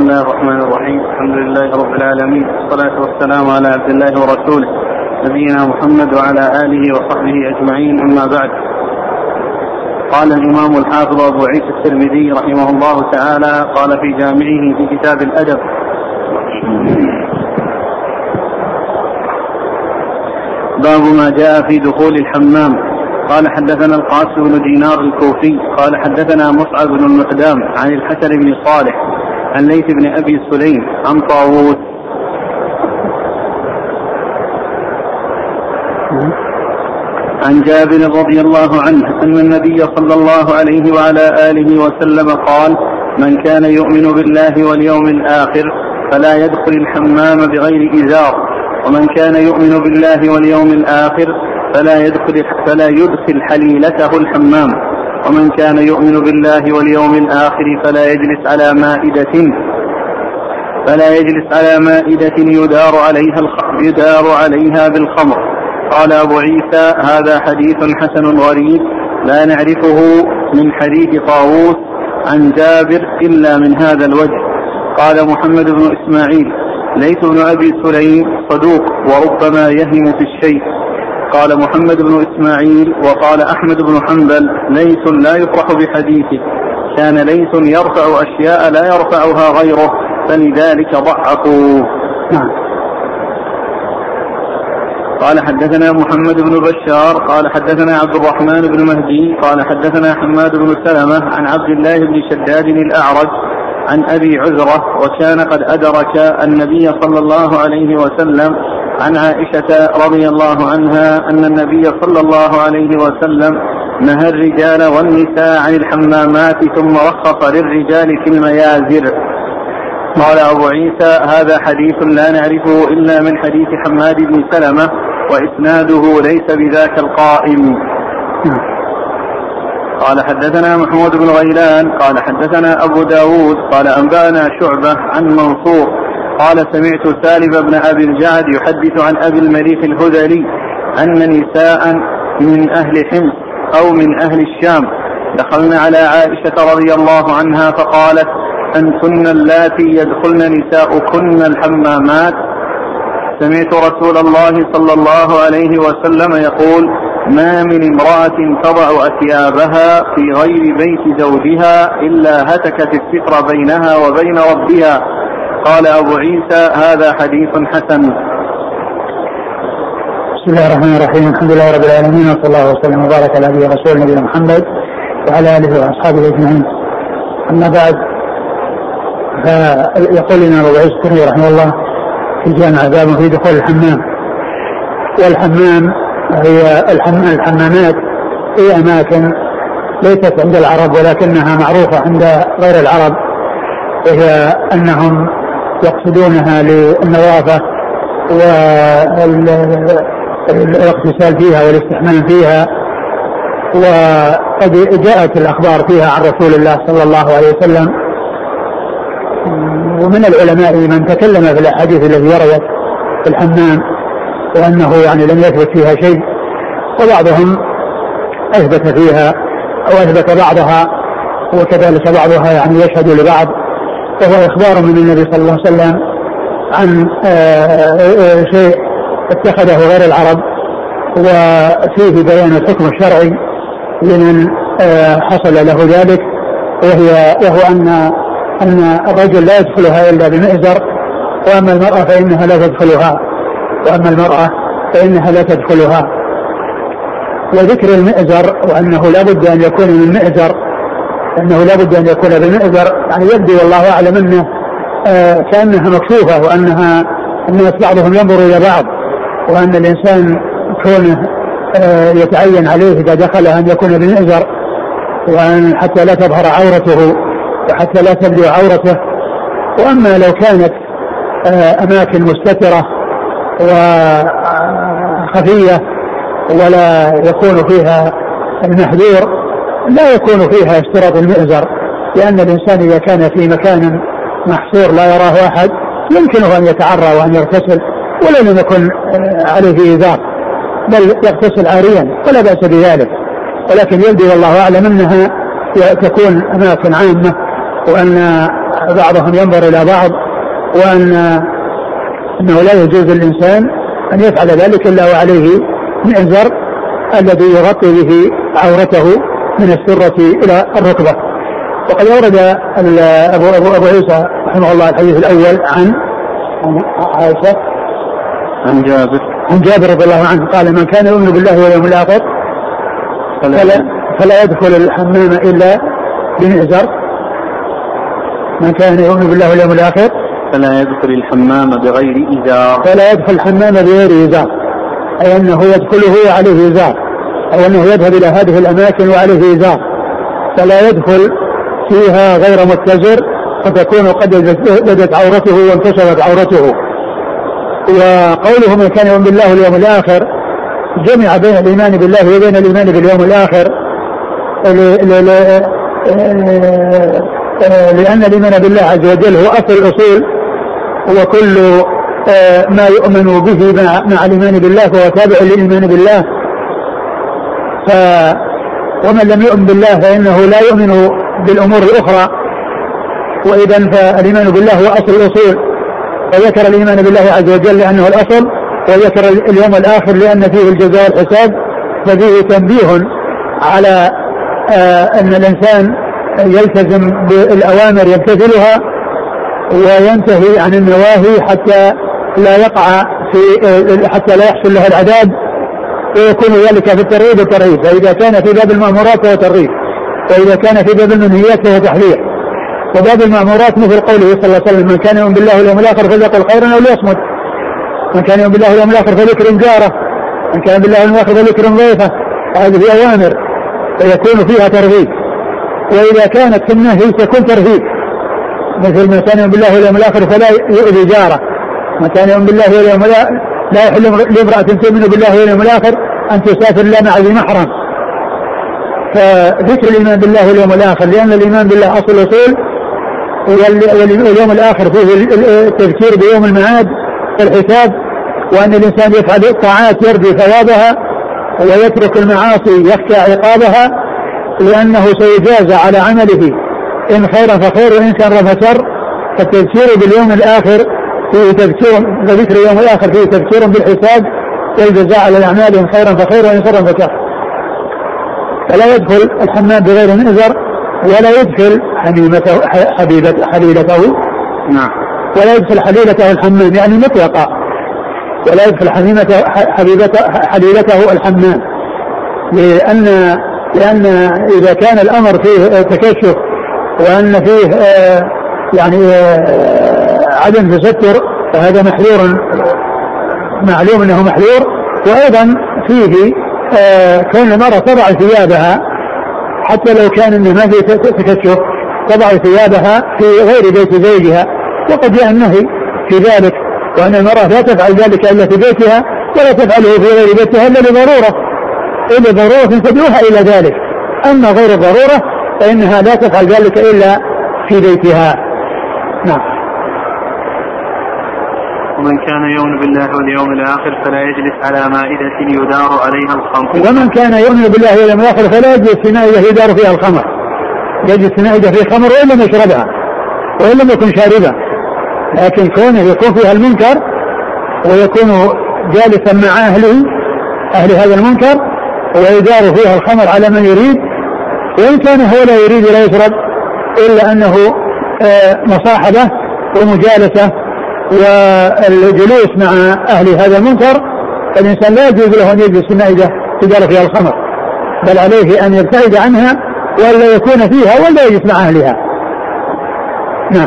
بسم الله الرحمن الرحيم. الحمد لله رب العالمين، والصلاة والسلام على عبد الله ورسوله نبينا محمد وعلى آله وصحبه أجمعين، أما بعد. قال الإمام الحافظ أبو عيسى الترمذي رحمه الله تعالى قال في جامعه في كتاب الأدب: باب ما جاء في دخول الحمام. قال حدثنا القاسم بن دينار الكوفي قال حدثنا مصعب بن المقدام عن الحسن بن صالح عن ليث بن أبي سليم عن طاووس عن جابر رضي الله عنه أن النبي صلى الله عليه وعلى آله وسلم قال: من كان يؤمن بالله واليوم الآخر فلا يدخل الحمام بغير إزار، ومن كان يؤمن بالله واليوم الآخر فلا يدخل حليلته الحمام، ومن كان يؤمن بالله واليوم الآخر فلا يجلس على مائدة يدار عليها بالخمر. قال أبو عيسى: هذا حديث حسن غريب لا نعرفه من حديث طاووس عن جابر إلا من هذا الوجه. قال محمد بن إسماعيل: ليث بن أبي سليم صدوق وربما يهم في الشيء. قال محمد بن إسماعيل: وقال أحمد بن حنبل: ليث لا يفرح بحديثه، كان ليث يرفع أشياء لا يرفعها غيره فلذلك ضعفوا. قال حدثنا محمد بن بشار قال حدثنا عبد الرحمن بن مهدي قال حدثنا حماد بن سلمة عن عبد الله بن شداد الأعرج عن أبي عزرة وكان قد أدرك النبي صلى الله عليه وسلم عن عائشة رضي الله عنها أن النبي صلى الله عليه وسلم نهى الرجال والنساء عن الحمامات ثم رخص للرجال في الميازر. قال أبو عيسى: هذا حديث لا نعرفه إلا من حديث حماد بن سلمة وإسناده ليس بذاك القائم. قال حدثنا محمود بن غيلان قال حدثنا أبو داود قال أنبأنا شعبة عن منصور قال سمعت سالم بن أبي الجعد يحدث عن أبي المليح الهذلي أن نساء من أهل حمص أو من أهل الشام دخلن على عائشة رضي الله عنها فقالت: أنتن اللاتي يدخلن نساؤكن الحمامات؟ سمعت رسول الله صلى الله عليه وسلم يقول: ما من امرأة تضع أثيابها في غير بيت زوجها إلا هتكت الستر بينها وبين ربها. قال أبو عيسى: هذا حديث حسن. بسم الله الرحمن الرحيم. الحمد لله رب العالمين، وصلى الله وسلم وبارك على نبينا ورسول نبينا محمد وعلى آله وأصحابه أجمعين. أما بعد، فيقول لنا أبو عيسى الترمذي رحمه الله في جامع باب في دخول الحمام. والحمام هي الحمامات هي أماكن ليست عند العرب ولكنها معروفة عند غير العرب، وهي أنهم يقصدونها للنظافة والاغتسال فيها والاستحمام فيها. وقد جاءت الأخبار فيها عن رسول الله صلى الله عليه وسلم، ومن العلماء من تكلم في الأحاديث التي وردت في الحمام وأنه يعني لم يثبت فيها شيء، وبعضهم أثبت فيها أو أثبت بعضها، وكذلك بعضها يعني يشهد لبعض. وهو إخبار من النبي صلى الله عليه وسلم عن شيء اتخذه غير العرب، وفيه بيان الحكم الشرعي لمن حصل له ذلك، وهو أن الرجل لا يدخلها إلا بمئزر، وأما المرأة فإنها لا تدخلها. وذكر المئزر وأنه لا بد أن يكون من مئزر، أنه لا بد أن يكون بمئزر، يعني يبدو والله أعلم أنه كأنها مكشوفة، وأنها الناس بعضهم ينظر إلى بعض، وأن الإنسان كونه يتعين عليه إذا دخل أن يكون بمئزر، وأن حتى لا تظهر عورته وحتى لا تبدو عورته. وأما لو كانت أماكن مستترة وخفية ولا يكون فيها المحذور لا يكون فيها اشتراط المئزر، لأن الإنسان إذا كان في مكان محصور لا يراه أحد يمكنه أن يتعرى وأن يغتسل ولو لم يكن عليه إزار، بل يغتسل عاريا ولا بأس بذلك. ولكن يبدو والله أعلم أنها تكون أماكن عامة، وأن بعضهم ينظر إلى بعض، وأنه لا يجوز للإنسان أن يفعل ذلك إلا وعليه مئزر الذي يغطي به عورته من السرة إلى الركبة. وقد أورد أبو عيسى رحمه الله الحديث الأول عن عائشة عن جابر رضي الله عنه قال: من كان يؤمن بالله واليوم الآخر فلا يدخل الحمام إلا بمئزر. من كان يؤمن بالله واليوم الآخر فلا يدخل الحمام بغير إزار. فلا يدخل الحمام بغير إزار، أي أنه يدخله وعليه إزار، أو أنه يذهب إلى هذه الأماكن وعليه إزار، فلا يدخل فيها غير متزر، فتكون قد بدت عورته وانكشفت عورته. وقوله من كان يؤمن بالله واليوم الآخر جمع بين الإيمان بالله وبين الإيمان باليوم الآخر، لأن الإيمان بالله عز وجل هو أصل الأصول، وكل ما يؤمن به مع الإيمان بالله فهو تابع للإيمان بالله. ومن لم يؤمن بالله فإنه لا يؤمن بالأمور الأخرى، وإذن فالإيمان بالله هو أصل الأصول. وذكر الإيمان بالله عز وجل لأنه الأصل، وذكر اليوم الآخر لأن فيه الجزاء والحساب، ففيه تنبيه على أن الإنسان يلتزم بالأوامر يمتثلها وينتهي عن النواهي حتى لا يحصل له العذاب، ويكون ذلك في الترغيب. فإذا كان في باب المأمورات فهو ترغيب، وإذا كان في باب المنهيات فهو تحذير. وباب المأمورات مثل قوله صلى الله عليه وسلم: من كان يؤمن بالله واليوم الآخر فليقل خيرا أو ليصمت. من كان يؤمن بالله واليوم الآخر فليكرم جاره، من كان بالله واليوم الآخر فليكرم ضيفه. هذه أوامر فيكون فيها ترغيب، وإذا كانت في النهي تكون ترهيب، مثل من كان يؤمن بالله واليوم الآخر فلا يؤذي جاره، من كان يؤمن بالله واليوم الآخر لا يحل لامرأة تؤمن بالله واليوم الآخر أن تسافر إلا مع ذي محرم. فذكر الإيمان بالله واليوم الآخر لأن الإيمان بالله أصل الأصول، واليوم الآخر فيه التذكير بيوم المعاد والحساب، وأن الإنسان يفعل الطاعات يرجو ثوابها ويترك المعاصي يخشى عقابها، لأنه سيجازى على عمله إن خيرا فخير وإن شر فشر. فالتذكير باليوم الآخر فيه تذكير، وذكر اليوم الآخر فيه تذكير بالحساب والجزاء على الأعمال إن خيرا فخير وإن شر فشر. فلا يدخل الحمام بغير مئزر، ولا يدخل حليلته نعم، ولا يدخل حليلته الحمام يعني مطلقا، ولا يدخل حليلته الحمام، لأن إذا كان الأمر فيه تكشف وأن فيه عدم تستر فهذا محذور، معلوم أنه محذور. وأيضا فيه كون المرأة تضع ثيابها حتى لو كان أنه ما فيه تكشف، تضع ثيابها في غير بيت زوجها، وقد جاء النهي في ذلك، وأن المرأة لا تفعل ذلك إلا في بيتها، ولا تفعله في غير بيتها إلا لضرورة تدعوها إلى ذلك. أما غير الضرورة فإنها لا تفعل ذلك إلا في بيتها. نعم. ومن كان يؤمن بالله واليوم الآخر فلا يجلس على مائدة يدار عليها الخمر. ومن كان يؤمن بالله واليوم الآخر فلا يجلس في مائدة يدار فيها الخمر، يجلس في مائدة فيها خمر وإن لم يشربها وإن لم يكن شاربا، لكن كونه يكون فيها المنكر ويكون جالسا مع أهل هذا المنكر ويدار فيها الخمر على من يريد، وإن كان هو لا يريد لا يشرب إلا أنه مصاحبة ومجالسة والجلوس مع أهل هذا المنكر، فالإنسان لا يجوز له أن يجلس في مائدة يدار فيها الخمر، بل عليه أن يبتعد عنها ولا يكون فيها ولا يجلس مع أهلها. نعم.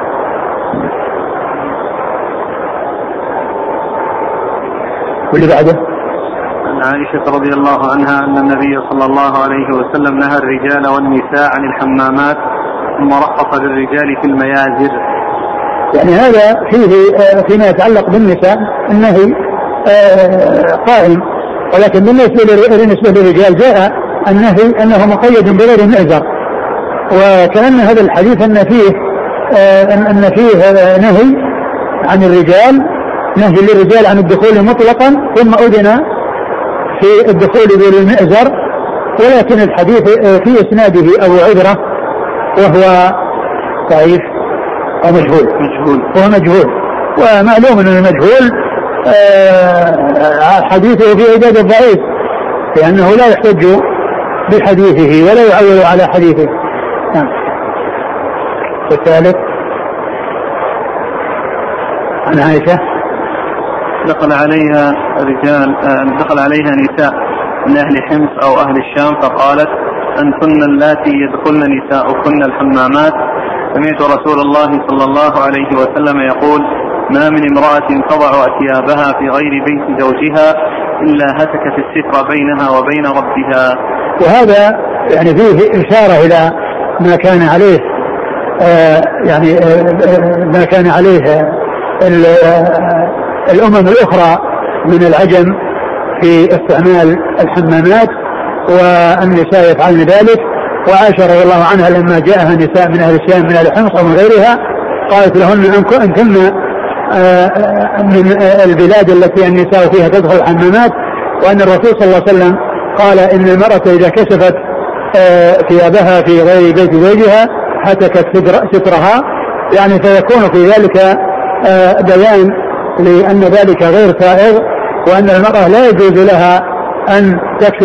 واللي بعده عن عائشة رضي الله عنها أن النبي صلى الله عليه وسلم نهى الرجال والنساء عن الحمامات ثم رخص للرجال في الميازر. يعني هذا فيه فيما يتعلق بالنساء النهي قائم، ولكن بالنسبة للرجال جاء النهي أنه مقيد بغير مئزر، وكأن هذا الحديث أن فيه نهي عن الرجال، نهي للرجال عن الدخول مطلقا ثم أذن في الدخول بالمئزر، ولكن الحديث في إسناده أبو عبرة وهو ضعيف أو مجهول هو مجهول، ومعلوم أن المجهول حديثه في عداد الضعيف، لأنه لا يحتج بحديثه ولا يعول على حديثه. والثالث عن عائشة دخل عليها نساء من أهل حمص أو أهل الشام فقالت أنتن اللاتي يدخلن نساؤكن الحمامات. سمعت رسول الله صلى الله عليه وسلم يقول ما من امرأة تضع أثيابها في غير بيت زوجها إلا هتكت الستر بينها وبين ربها. وهذا يعني فيه إشارة إلى ما كان عليه ما كان عليه الأمم الأخرى من العجم في استعمال الحمامات، والنساء يفعلن ذلك. وعائشة رضي الله عنها لما جاءها نساء من أهل الشام من أهل حمص ومن غيرها قالت لهن أنتن من البلاد التي النساء فيها تدخل الحمامات، وأن الرسول صلى الله عليه وسلم قال إن المرأة إذا كشفت ثيابها في غير بيت زوجها هتكت سترها، يعني فيكون في ذلك بيان لأن ذلك غير سائغ، وأن المرأة لا يجوز لها أن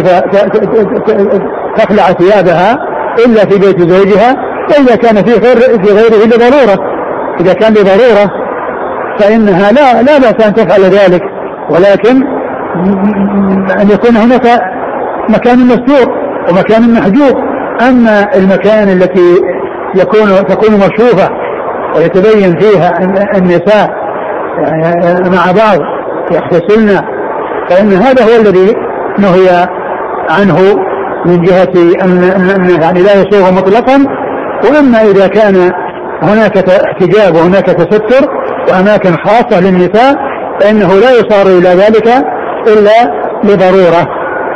تخلع ثيابها إلا في بيت زوجها، وإذا كان في غيره لضرورة. إذا كان لضرورة فإنها لا بأس أن تفعل ذلك، ولكن أن يكون هناك مكان مستور ومكان محجوب. أما المكان التي تكون مكشوفة ويتبين فيها النساء مع بعض يغتسلن، فإن هذا هو الذي نهي عنه من جهة أن يعني لا يسوغ مطلقا. وأما إذا كان هناك احتجاب وهناك تستر وأماكن خاصة للنساء فإنه لا يصار إلى ذلك إلا لضرورة.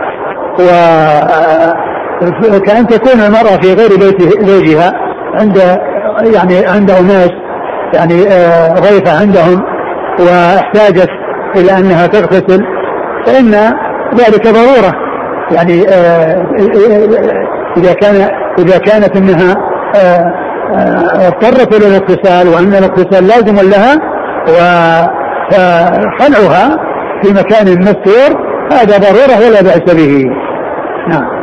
وكأن تكون المرأة في غير بيت زوجها عند أناس يعني ضيفة عندهم واحتاجت إلى أنها تغتسل، فإن ذلك ضرورة. يعني إذا كانت أنها اضطرت إلى الاغتسال وأن الاغتسال لازم لها وخلعها في مكان مستور هذا ضرورة ولا بأس به. نعم.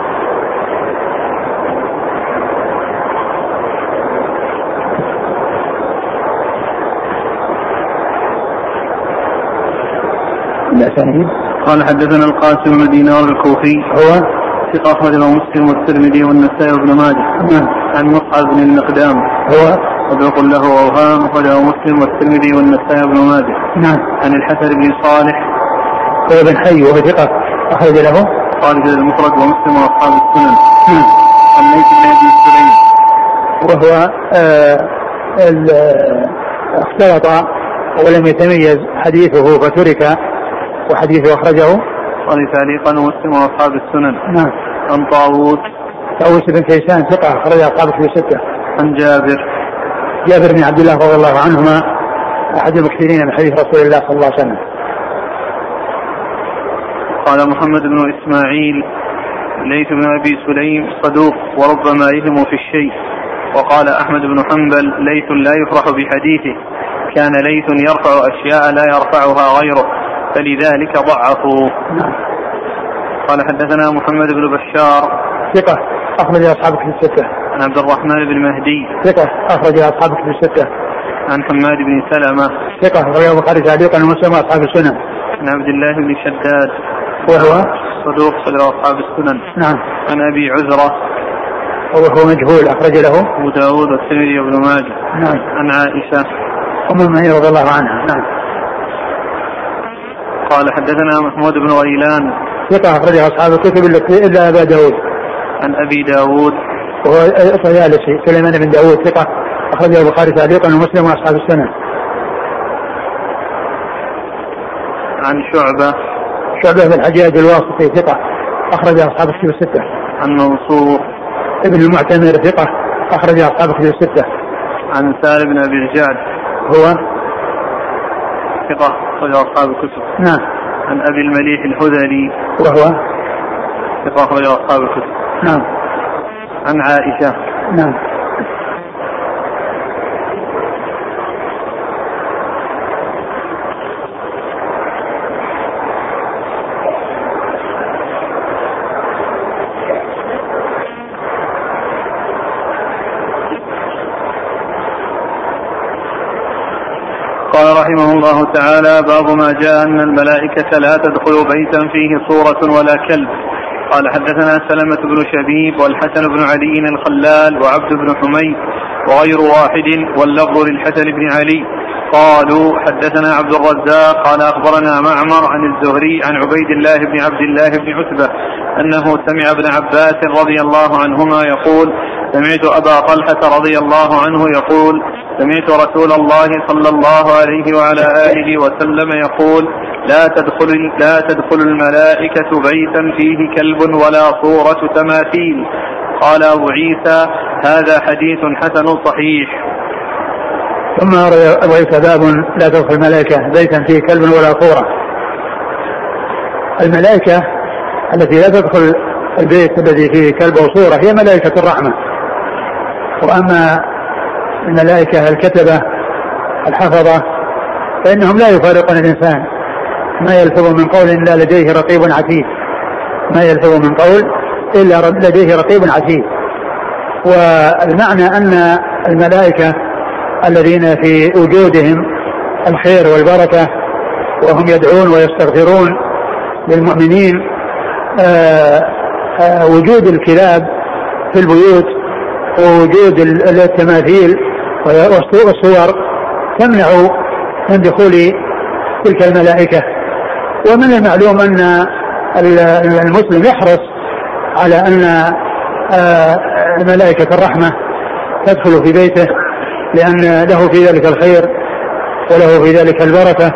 قال حدثنا القاسم بن دينار الكوفي هو ثقة أخرجه مسلم والترمذي والنسائي وابن ماجه. عن مصعب بن المقدام هو صدوق له أوهام أخرجه مسلم والترمذي والنسائي وابن ماجه. عن الحسن بن صالح هو بن حي وهو ثقة أخرج له خالد المفرد ومسلم وأصحاب السنن. عن ليث بن أبي سليم وهو اختلط ولم يتميز حديثه فترك، وحديثه أخرجه قال تعليقا ومسلم وأصحاب السنن. عن طاووس بن كيسان ثقة أخرج أصحاب الكتب الستة. عن جابر بن عبد الله رضي الله عنهما أحد المكثرين من حديث رسول الله صلى الله عليه وسلم. قال محمد بن إسماعيل ليث بن أبي سليم صدوق وربما يهم في الشيء. وقال أحمد بن حنبل ليث لا يفرح بحديثه، كان ليث يرفع أشياء لا يرفعها غيره فلذلك ضعفوا. قال حدثنا محمد بن بشار ثقة أخرج أصحاب الكتب الستة. عن عبد الرحمن بن مهدي ثقة أخرج أصحاب الكتب الستة. عن حماد بن سلمة ثقة أخرج البخاري تعليقا ومسلم وأصحاب السنن. عن عبد الله بن شداد وهو صدوق صدر أصحاب السنن. عن أبي عزرة وهو مجهول أخرج له أبو داود والترمذي وابن ماجه. عن عائشة أم المؤمنين رضي الله عنها. قال حدثنا محمود بن غيلان ثقة أخرج أصحاب الكتب إلا أبا داود. عن أبي داود وهو طيالسي سليمان بن داود ثقة أخرج البخاري تعليقا ومسلم وأصحاب السنن. عن شعبة بن الحجاج الواسطي ثقة أخرج أصحاب الكتب الستة. عن منصور ابن المعتمر ثقة أخرج أصحاب الكتب الستة. عن سالم بن أبي الجعد هو ثقة أخرج أصحاب الكتب. عن أبي المليح الهذلي وهو ثقة أخرج أصحاب الكتب. عن عائشة قال رحمه الله تعالى: باب ما جاء أن الملائكة لا تدخل بيتا فيه صورة ولا كلب. قال حدثنا سلمة بن شبيب والحسن بن علي الخلال وعبد بن حميد وغير واحد واللفظ للحسن بن علي قالوا حدثنا عبد الرزاق قال أخبرنا معمر عن الزهري عن عبيد الله بن عبد الله بن عتبة أنه سمع ابن عباس رضي الله عنهما يقول: سمعت أبا طلحة رضي الله عنه يقول: سمعت رسول الله صلى الله عليه وعلى آله وسلم يقول: لا تدخل الملائكة بيتا فيه كلب ولا صورة تماثيل. قال أبو عيسى: هذا حديث حسن صحيح. ثم أبو عيسى: باب لا تدخل الملائكة بيتا فيه كلب ولا صورة. الملائكة التي لا تدخل البيت الذي فيه كلب وصورة هي ملائكة الرحمة. وأما الملائكة الكتبة الحفظة فإنهم لا يفارقون الإنسان، ما يلفظ من قول إلا لديه رقيب عتيد، ما يلفظ من قول إلا لديه رقيب عتيد. والمعنى أن الملائكة الذين في وجودهم الخير والبركة وهم يدعون ويستغفرون للمؤمنين، وجود الكلاب في البيوت ووجود التماثيل والصور تمنع من دخول تلك الملائكة. ومن المعلوم أن المسلم يحرص على أن ملائكة الرحمة تدخل في بيته، لأن له في ذلك الخير وله في ذلك البركة،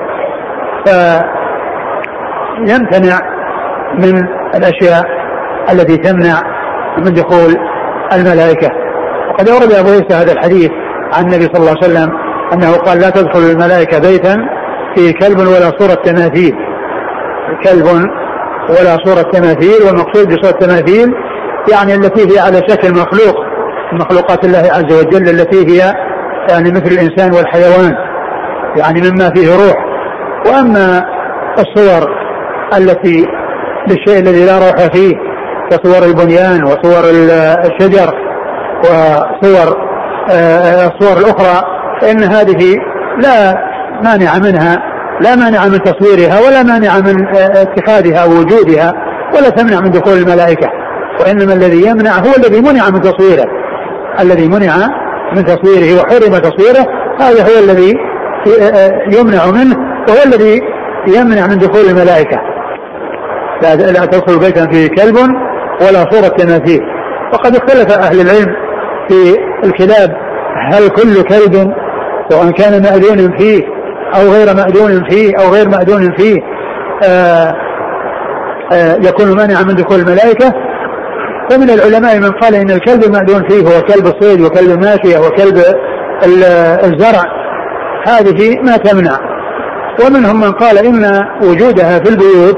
فيمتنع من الأشياء التي تمنع من دخول الملائكة. وقد أورد أبو عيسى هذا الحديث عن النبي صلى الله عليه وسلم أنه قال: لا تدخل الملائكة بيتا في كلب ولا صورة تماثيل. كلب ولا صورة تماثيل، والمقصود بصورة تماثيل يعني التي هي على شكل مخلوق من مخلوقات الله عز وجل، التي هي يعني مثل الإنسان والحيوان، يعني مما فيه روح. وأما الصور التي للشيء الذي لا روح فيه كصور البنيان وصور الشجر وصور الصور الأخرى، فإن هذه لا مانع منها، لا مانع من تصويرها ولا مانع من اتخاذها ووجودها، ولا تمنع من دخول الملائكة. وإنما الذي يمنع هو الذي منع من تصويره، الذي منع من تصويره وحرم تصويره، هذا هو الذي يمنع منه، وهو الذي يمنع من دخول الملائكة. لا تدخل بيتا فيه كلب ولا صورة تماثيل. وقد اختلف أهل العلم في الكلاب، هل كل كلب سواء كان مأذون فيه أو غير مأذون فيه أو غير مأذون فيه يكون مانعا من دخول الملائكة؟ فمن العلماء من قال إن الكلب المأذون فيه هو كلب الصيد وكلب الماشية وكلب الزرع، هذه ما تمنع. ومنهم من قال إن وجودها في البيوت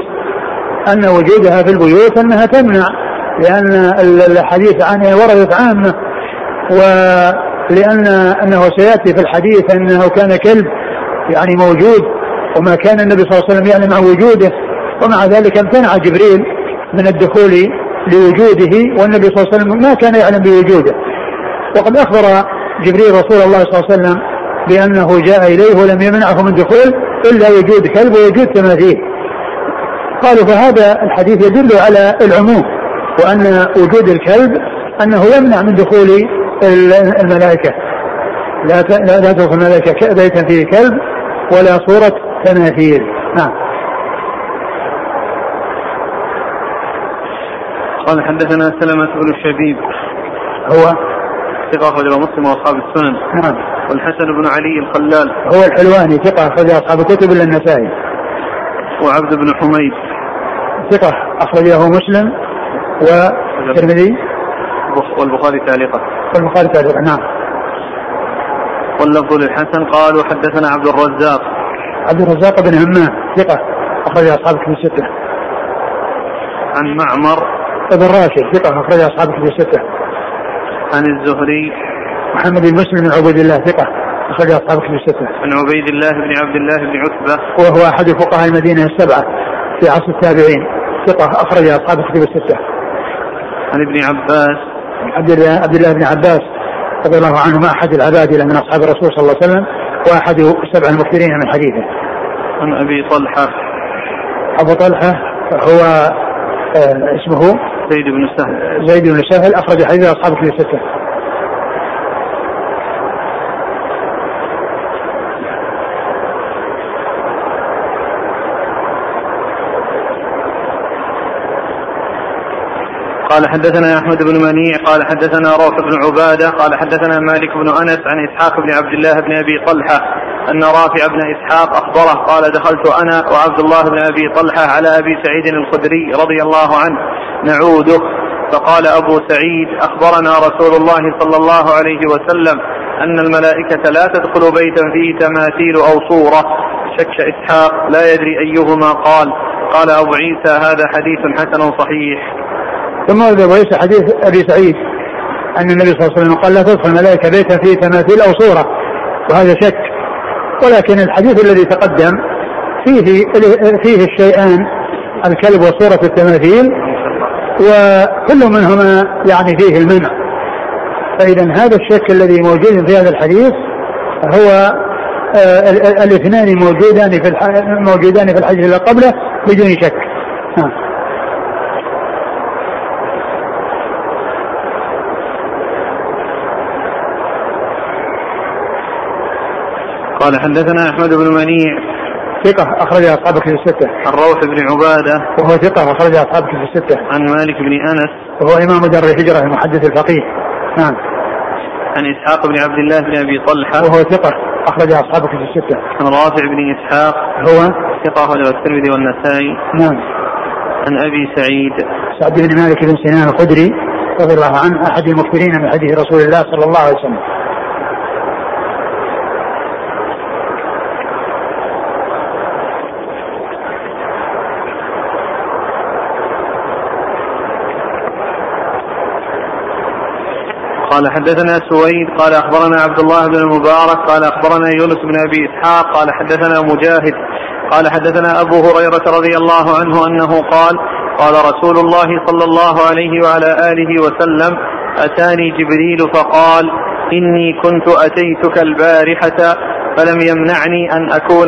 أنها تمنع، لأن الحديث عنها وردت عامة، أنه سيأتي في الحديث أنه كان كلب يعني موجود، وما كان النبي صلى الله عليه وسلم يعلم عن وجوده، ومع ذلك امتنع جبريل من الدخول لوجوده، والنبي صلى الله عليه وسلم ما كان يعلم بوجوده. وقد أخبر جبريل رسول الله صلى الله عليه وسلم بأنه جاء إليه ولم يمنعه من دخول إلا وجود كلب ووجود تماثيل. قالوا فهذا الحديث يدل على العموم، وأن وجود الكلب أنه يمنع من دخول الملائكة. لا تدخل الملائكة بيتا فيه كلب ولا صورة تماثيل. نعم. قال حدثنا سلمة بن الشبيب هو ثقة أخرج مسلم وأصحاب السنن. نعم. والحسن بن علي الخلال هو الحلواني ثقة أخرج أصحاب الكتب إلا النسائي. وعبد بن حميد ثقة أخرجه مسلم والترمذي والبخاري تعليقا. نعم. واللفظ للحسن قالوا حدثنا عبد الرزاق بن همام ثقة أخرج أصحاب الكتب الستة. عن معمر ابن راشد ثقة أخرج أصحاب الكتب الستة. عن الزهري محمد بن مسلم بن عبيد الله ثقة أخرج أصحاب الكتب الستة. عن عبيد الله بن عبد الله بن عتبة وهو أحد فقهاء المدينة السبعة في عصر التابعين ثقة أخرج أصحاب الكتب الستة. عن ابن عباس عبد الله بن عباس رضي الله عنهما أحد العباد من أصحاب الرسول صلى الله عليه وسلم وأحد 7 المكثرين من حديثه. عن أبي طلحة. أبو طلحة هو اسمه زيد بن سهل أخرج حديث أصحاب كتب الستة. قال حدثنا أحمد بن منيع قال حدثنا روح بن عبادة قال حدثنا مالك بن أنس عن إسحاق بن عبد الله بن أبي طلحة أن رافع بن إسحاق أخبره قال دخلت أنا وعبد الله بن أبي طلحة على أبي سعيد الخدري رضي الله عنه نعوده فقال أبو سعيد أخبرنا رسول الله صلى الله عليه وسلم أن الملائكة لا تدخل بيتا فيه تماثيل أو صورة. شك إسحاق لا يدري أيهما قال أبو عيسى هذا حديث حسن صحيح. ثم أبو عيسى حديث أبي سعيد أن النبي صلى الله عليه وسلم قال لا تدخل الملائكة بيتا فيه تماثيل أو صورة، وهذا شك. ولكن الحديث الذي تقدم فيه الشيئان الكلب وصورة التماثيل وكل منهما يعني فيه المنع. فإذا هذا الشك الذي موجود في هذا الحديث هو الاثنان موجودان في الحديث الذي قبله بدون شك. قال حدثنا أحمد بن منيع ثقة أخرج أصحاب كتب الستة. عن روح بن عبادة وهو ثقة أخرج أصحاب كتب الستة. عن مالك بن أنس وهو إمام دار الهجرة المحدث الفقيه. نعم. عن إسحاق بن عبد الله بن أبي طلحة وهو ثقة أخرج أصحاب كتب الستة. عن رافع بن إسحاق هو ثقة أخرج الترمذي والنسائي. نعم. عن أبي سعد بن مالك بن سنان الخدري رضي الله عنه أحد المكثرين من حديث رسول الله صلى الله عليه وسلم. قال حدثنا سويد قال أخبرنا عبد الله بن المبارك قال أخبرنا يونس بن أبي إسحاق قال حدثنا مجاهد قال حدثنا أبو هريرة رضي الله عنه أنه قال رسول الله صلى الله عليه وعلى آله وسلم أتاني جبريل فقال إني كنت أتيتك البارحة فلم يمنعني أن أكون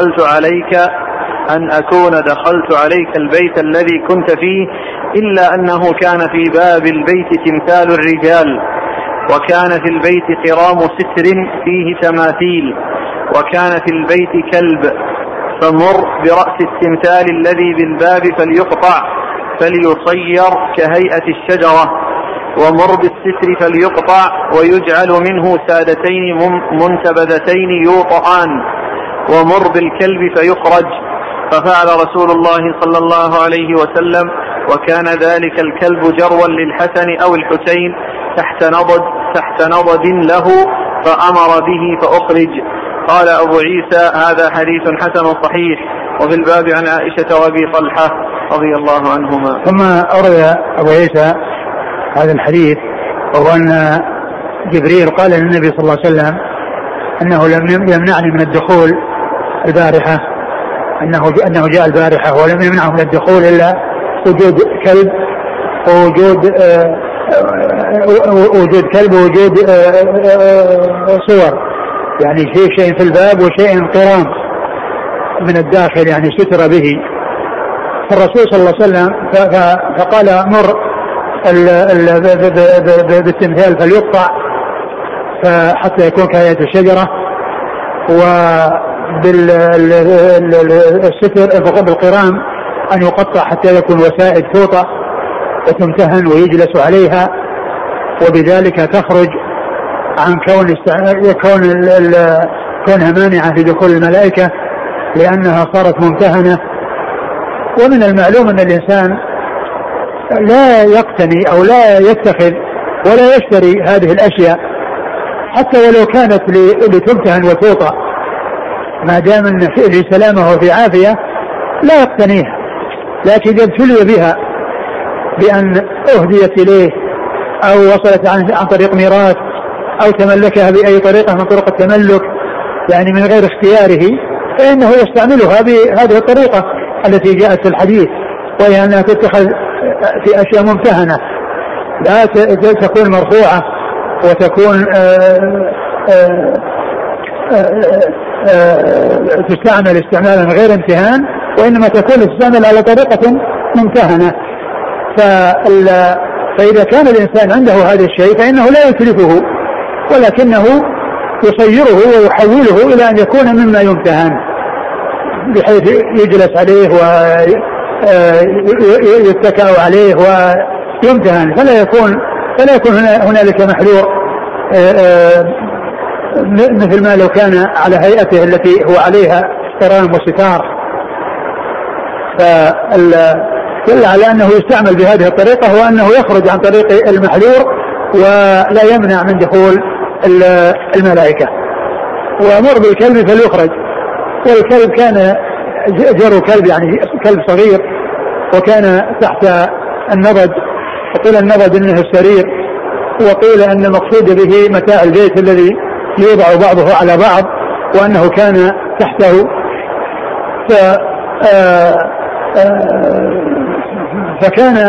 دخلت عليك البيت الذي كنت فيه إلا أنه كان في باب البيت تمثال الرجال وكان في البيت قرام ستر فيه تماثيل وكان في البيت كلب فمر برأس التمثال الذي بالباب فليقطع فليصير كهيئة الشجرة ومر بالستر فليقطع ويجعل منه سادتين منتبذتين يوطئان ومر بالكلب فيخرج. ففعل رسول الله صلى الله عليه وسلم وكان ذلك الكلب جروا للحسن أو الحسين تحت نضد له فأمر به فأخرج. قال أبو عيسى هذا حديث حسن صحيح. وفي الباب عن عائشة وأبي طلحة رضي الله عنهما. ثم أروي أبو عيسى هذا الحديث وهو أن جبريل قال للنبي صلى الله عليه وسلم أنه لم يمنعني من الدخول البارحة أنه جاء البارحة ولم يمنعه من الدخول إلا وجود كلب ووجود صور يعني شيء في الباب وشيء قرام من الداخل يعني ستر به. فالرسول صلى الله عليه وسلم فقال مر بالتمثال فليقطع حتى يكون كهيئة الشجرة وبالستر بالقرام أن يقطع حتى يكون وسائد توطأ وتمتهن ويجلس عليها وبذلك تخرج عن كونها مانعة في دخول الملائكة لأنها صارت ممتهنة. ومن المعلوم أن الإنسان لا يقتني أو لا يتخذ ولا يشتري هذه الأشياء حتى ولو كانت لتمتهن وتوطأ ما دام أن في سلامه وفي عافية لا يقتنيها. لكن إذا ابتلي بها بأن أهديت إليه أو وصلت عن طريق ميراث أو تملكها بأي طريقة من طرق التملك يعني من غير اختياره فإنه يستعملها بهذه الطريقة التي جاءت في الحديث وهي أنها تتخذ في أشياء ممتهنة لا تكون مرفوعة وتكون تستعمل استعمالا غير امتهان، وإنما تكون تستعمل على طريقة ممتهنة. فإذا كان الإنسان عنده هذا الشيء فإنه لا يتلفه، ولكنه يصيره ويحوله إلى أن يكون مما يمتهن، بحيث يجلس عليه ويتكأ عليه ويمتهن، فلا يكون هنالك محلور مثل ما لو كان على هيئته التي هو عليها احترام وستار. فدل على أنه يستعمل بهذه الطريقة، وأنه يخرج عن طريق المحلور ولا يمنع من دخول الملائكة. وأمر بالكلب فليخرج، والكلب كان جروا كلب يعني كلب صغير وكان تحت النبض، وقيل النبض انه السرير، وقيل ان المقصود به متاع البيت الذي يوضع بعضه على بعض، وانه كان تحته. فكان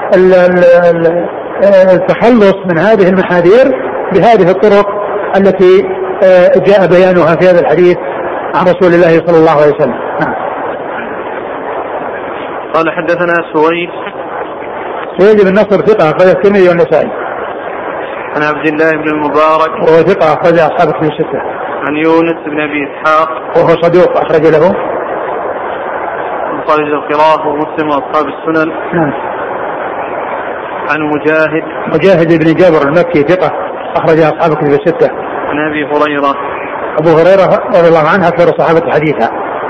التخلص من هذه المحاذير بهذه الطرق التي جاء بيانها في هذا الحديث عن رسول الله صلى الله عليه وسلم. قال حدثنا سويد بن نصر ثقة أخرج الترمذي والنسائي. عن عبد الله بن المبارك وهو ثقة أخرج أصحاب الكتب الستة. عن يونس بن أبي إسحاق وهو صدوق أخرج له البخاري القراءة ومسلم وأصحاب السنن. عن مجاهد بن جابر المكي ثقة أخرج أصحاب الكتب الستة. عن أبي هريرة أبو هريرة رضي الله عنه أكثر صحابة حديثا.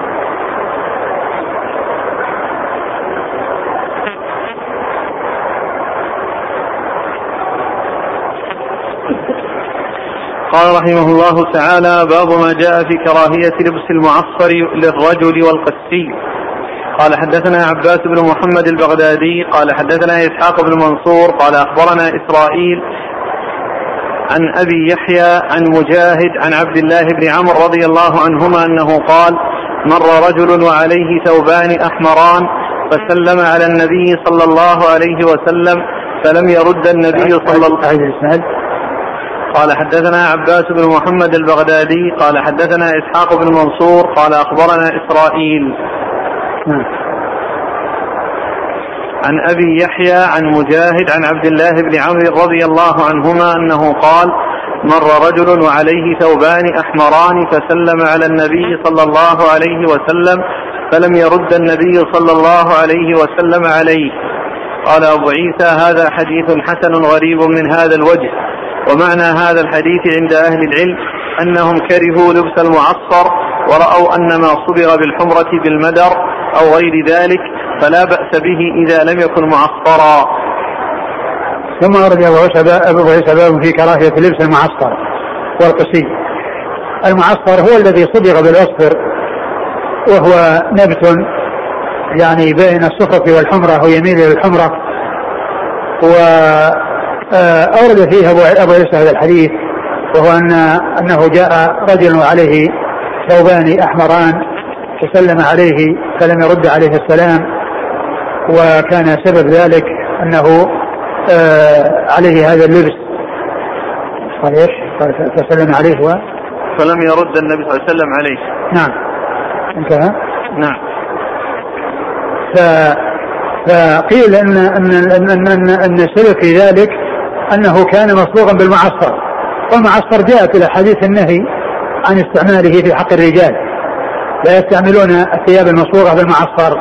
قال رحمه الله تعالى: باب ما جاء في كراهية لبس المعصفر للرجل والقسي. قال حدثنا عباس بن محمد البغدادي قال حدثنا إسحاق بن منصور قال أخبرنا إسرائيل عن أبي يحيى عن مجاهد عن عبد الله بن عمرو رضي الله عنهما أنه قال: مر رجل وعليه ثوبان أحمران فسلم على النبي صلى الله عليه وسلم فلم يرد النبي صلى الله عليه وسلم. قال حدثنا عباس بن محمد البغدادي قال حدثنا إسحاق بن منصور قال أخبرنا إسرائيل عن أبي يحيى عن مجاهد عن عبد الله بن عمرو رضي الله عنهما أنه قال: مر رجل وعليه ثوبان أحمران فسلم على النبي صلى الله عليه وسلم فلم يرد النبي صلى الله عليه وسلم عليه. قال أبو عيسى: هذا حديث حسن غريب من هذا الوجه. ومعنى هذا الحديث عند أهل العلم أنهم كرهوا لبس المعصر ورأوا أن ما صبغ بالحمرة بالمدر أو غير ذلك فلا بأس به إذا لم يكن معصرا. ثم أرد أبو عيسى باب في كراهية لبس المعصر والقسي. المعصر هو الذي صبغ بالأصفر، وهو نبت يعني بين الصفرة والحمرة ويميل إلى الحمرة. وأورد فيه أبو عيسى هذا الحديث، وهو أنه جاء رجل عليه ثوبان أحمران فسلم عليه فلم يرد عليه السلام، وكان سبب ذلك أنه عليه هذا اللبس. قال إيش؟ فسلم عليه فلم يرد النبي صلى الله عليه وسلم عليه. نعم انتهى. نعم. فقيل أن السبب في ذلك أنه كان مصبوغا بالمعصر، والمعصر جاءت إلى حديث النهي عن استعماله في حق الرجال، لا يستعملون الثياب المصبوغة بالمعصر.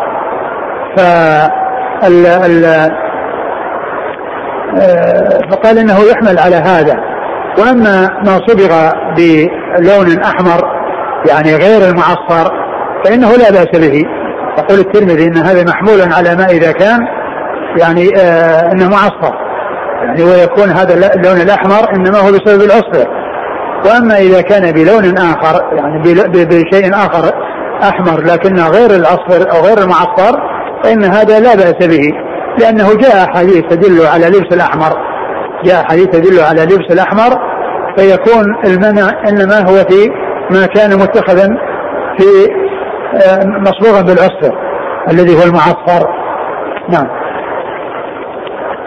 فقال إنه يحمل على هذا. وأما ما صبغ بلون أحمر يعني غير المعصر فإنه لا بأس به. يقول الترمذي إن هذا محمول على ما إذا كان يعني إنه معصر يعني، ويكون هذا اللون الأحمر إنما هو بسبب العصفر. وأما إذا كان بلون آخر يعني بشيء آخر أحمر لكنه غير العصفر أو غير المعصر فإن هذا لا بأس به، لأنه جاء حديث تدل على لبس الأحمر، جاء حديث تدل على لبس الأحمر، فيكون المنع إنما هو في ما كان متخذا في مصبوغا بالعصفر الذي هو المعصفر. نعم.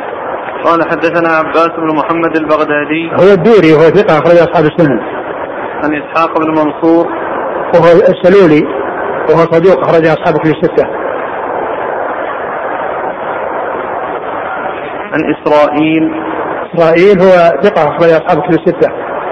قال حدثنا عباس بن محمد البغدادي هو الدوري وهو ثقة أخرج أصحاب السنن. عن إسحاق بن منصور وهو السلولي وهو صدوق أخرج أصحاب كتب الستة. عن إسرائيل هو ثقة أخرج أصحاب كتب الستة.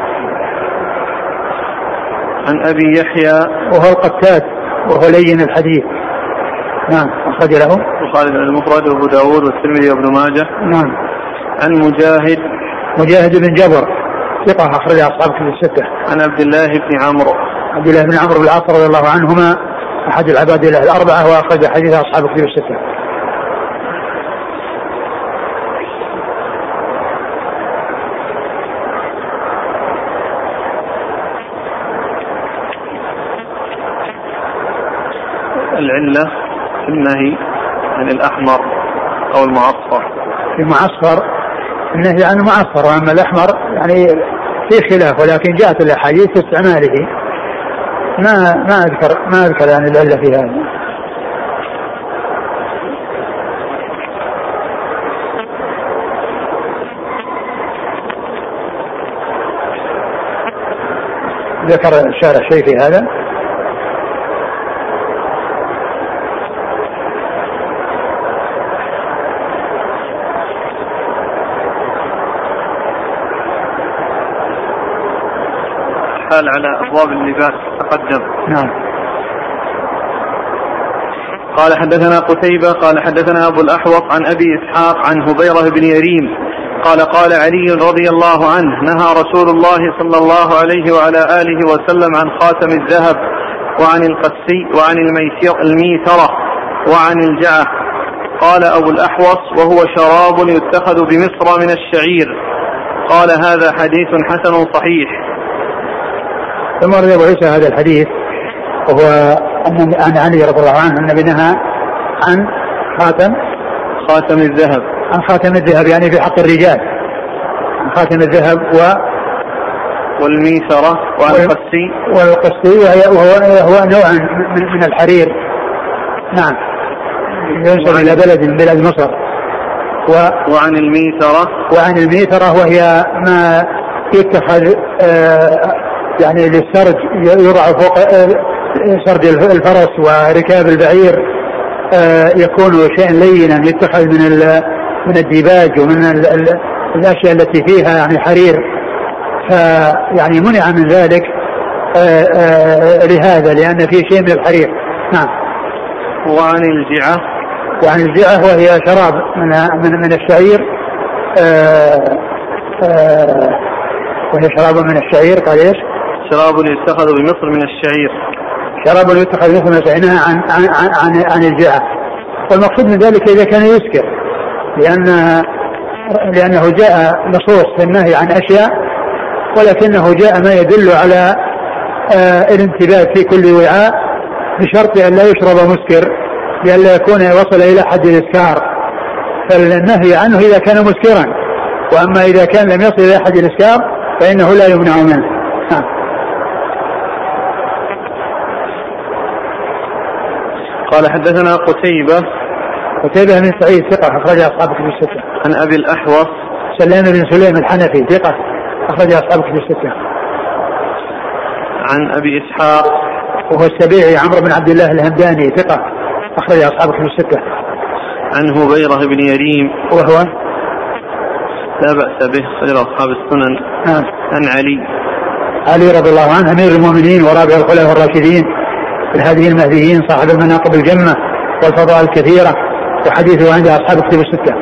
عن أبي يحيى وهو القتاد وهو لين الحديث. نعم أخرج له البخاري المفرد وأبو داود والترمذي وابن ماجه. نعم. عن مجاهد بن جبر ثقة أخرج أصحاب كتب الستة. عن عبد الله بن عمرو بن العاص رضي الله عنهما أحد العباد الأربعة وأخرج حديث أصحاب كتب الستة. العلة في النهي عن الأحمر أو المعصفر. في المعصفر النهي عن المعصفر، وأما الأحمر يعني في خلاف، ولكن جاءت الأحاديث في استعماله. ما أذكر يعني العلة في هذا. ذكر الشارع شيء في هذا؟ على أبواب اللباس تقدم. نعم. قال حدثنا قتيبة قال حدثنا أبو الأحوص عن أبي إسحاق عن هبيرة بن يريم قال علي رضي الله عنه نهى رسول الله صلى الله عليه وعلى آله وسلم عن خاتم الذهب وعن القسي وعن الميسرة وعن الجعة. قال أبو الأحوص وهو شراب يتخذ بمصر من الشعير. قال هذا حديث حسن صحيح. ثم روى أبو عيسى هذا الحديث وهو عن علي رضي الله عنه النبي نهى عن خاتم الذهب. عن خاتم الذهب يعني في حق الرجال، عن خاتم الذهب والميسرة والقسي وهو نوع من الحرير. نعم. ينسب إلى بلد من بلاد مصر. وعن الميسرة وهي ما يتخذ يعني للسرج، يوضع فوق سرج الفرس وركاب البعير، يكون شيئا لينا يتخذ من الديباج ومن الأشياء التي فيها يعني حرير، فيعني منع من ذلك لهذا لأن فيه شيء من الحرير. نعم. وعن الجعة وهي شراب من الشعير، وهي شراب من الشعير. قال ايش؟ شراب يتخذ بمصر من الشعير. شراب يتخذ بمصر من الشعير عن الجعة. والمقصود من ذلك إذا كان يسكر، لأنه جاء نصوص في النهي عن أشياء، ولكنه جاء ما يدل على الانتباه في كل وعاء بشرط أن لا يشرب مسكر لئلا يكون وصل إلى حد الإسكار. فالنهي عنه إذا كان مسكرا، وأما إذا كان لم يصل إلى حد الإسكار فإنه لا يمنع منه. قال حدثنا قتيبة بن سعيد ثقة أخرج أصحاب كتب الستة. عن أبي الأحوص سلام بن سليم الحنفي ثقة أخرج أصحاب كتب الستة. عن أبي إسحاق وهو السبيعي عمرو بن عبد الله الهمداني ثقة أخرج أصحاب كتب الستة. عن هبيرة بن يريم وهو لا بأس به خير أصحاب السنن. عن علي رضي الله عنه أمير المؤمنين ورابع الخلفاء الراشدين الهاديين المهديين صاحب المناقب الجمة والفضائل الكثيرة، وحديثه عند أصحاب كتب الستة.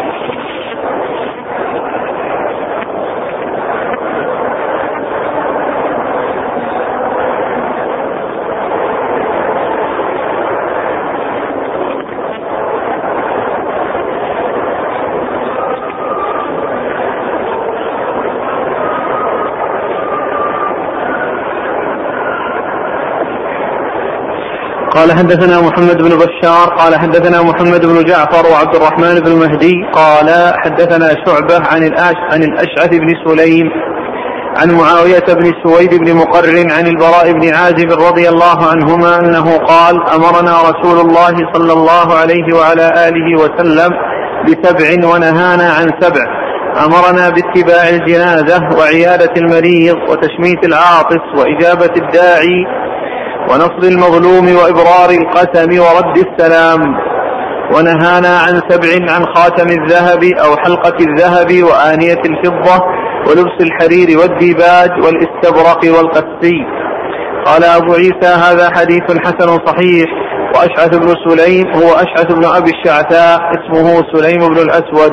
قال حدثنا محمد بن بشار قال حدثنا محمد بن جعفر وعبد الرحمن بن مهدي قال حدثنا شعبة عن الأشعث بن سليم عن معاوية بن سويد بن مقرن عن البراء بن عازب رضي الله عنهما أنه قال أمرنا رسول الله صلى الله عليه وعلى آله وسلم ب7 ونهانا عن 7. أمرنا باتباع الجنازة وعيادة المريض وتشميت العاطس وإجابة الداعي ونصر المظلوم وإبرار القسم ورد السلام، ونهانا عن 7 عن خاتم الذهب أو حلقة الذهب وآنية الفضة ولبس الحرير والديباج والاستبرق والقسي. قال أبو عيسى هذا حديث حسن صحيح. وأشعث بن سليم هو أشعث بن أبي الشعثاء اسمه سليم بن الأسود.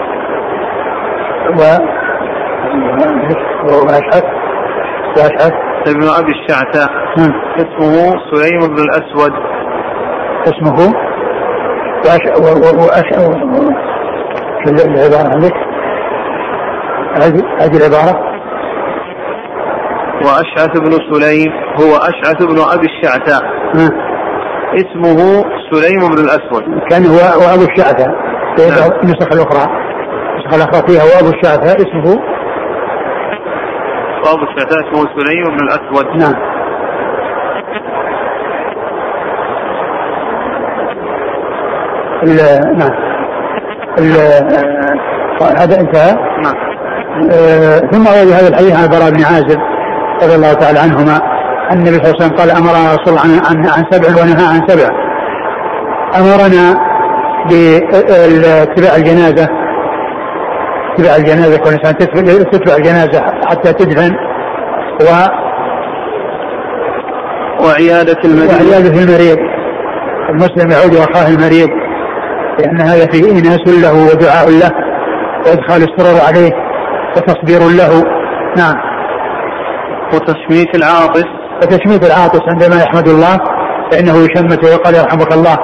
وأشعث بن أبي الشعثاء اسمه سليم بن الأسود. اسمه العبارة عندك هذه العبارة. وأشعث بن سليم هو أشعث بن أبي الشعثاء اسمه سليم بن الأسود. كان هو أبو الشعثاء. النسخ الأخرى فيها وأبو الشعثاء اسمه أبو الشعثاء اسمه سليم بن الأسود. نعم. نعم. هذا انتهى. نعم. ثم ورد هذا الحديث عن البراء بن عازب رضي الله تعالى عنهما أن النبي صلى الله عليه وسلم قال أمرنا رسول الله عن 7 ونهى عن 7. أمرنا باتباع الجنازة، اتباع الجنازة، كل إنسان تتبع الجنازة حتى تدفن، وعيادة المريض. المسلم يعود أخاه المريض لأن هذا فيه إناس له ودعاء له وإدخال السرور عليه وتصبير له. نعم. وتشميت العاطس عندما يحمد الله فإنه يشمت ويقال يرحمك الله.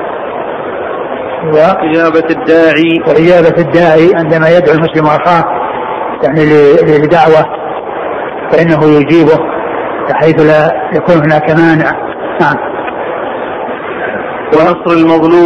وإجابة الداعي عندما يدعو المسلم أخاه يعني لدعوة فإنه يجيبه بحيث لا يكون هناك مانع. نعم. ونصر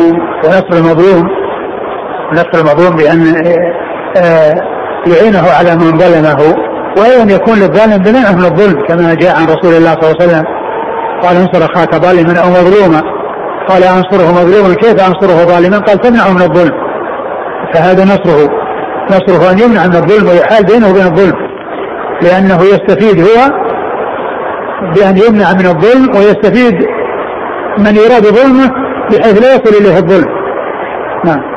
المظلوم بأن يعينه على من ظلمه، وأيضا يكون للظالم بمنعه من الظلم كما جاء عن رسول الله صلى الله عليه وسلم قال انصر أخاك ظالما أو مظلوما. قال أنصره مظلوما كيف أنصره ظالما؟ قال تمنعه من الظلم. فهذا نصره أن يمنع من الظلم ويحال بينه وبين الظلم، لأنه يستفيد هو بأن يمنع من الظلم ويستفيد من يراد ظلمه بحيث لا يصل إليه الظلم. نعم.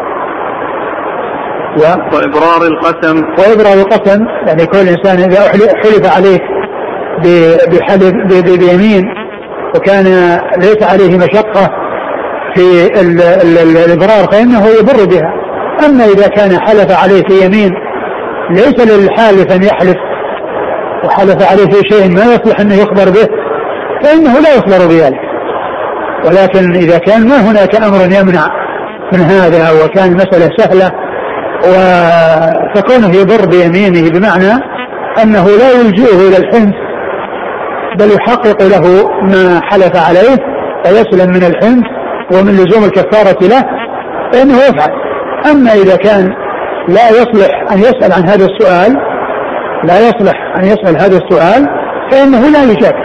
وإبرار القسم يعني كل إنسان إذا حلف عليه بيمين وكان ليس عليه مشقة في الإبرار فإنه يبر بها. أما إذا كان حلف عليه في يمين ليس للحالف أن يحلف وحلف عليه في شيء ما يصلح أنه يخبر به فإنه لا يخبر بذلك. ولكن إذا كان ما هناك أمر يمنع من هذا وكان مسألة سهلة فكونه يبر بيمينه بمعنى أنه لا يلجئه إلى الحنث بل يحقق له ما حلف عليه فيسلم من الحنث ومن لزوم الكفارة له فإنه يفعل. أما إذا كان لا يصلح أن يسأل عن هذا السؤال فإنه لا يجاب.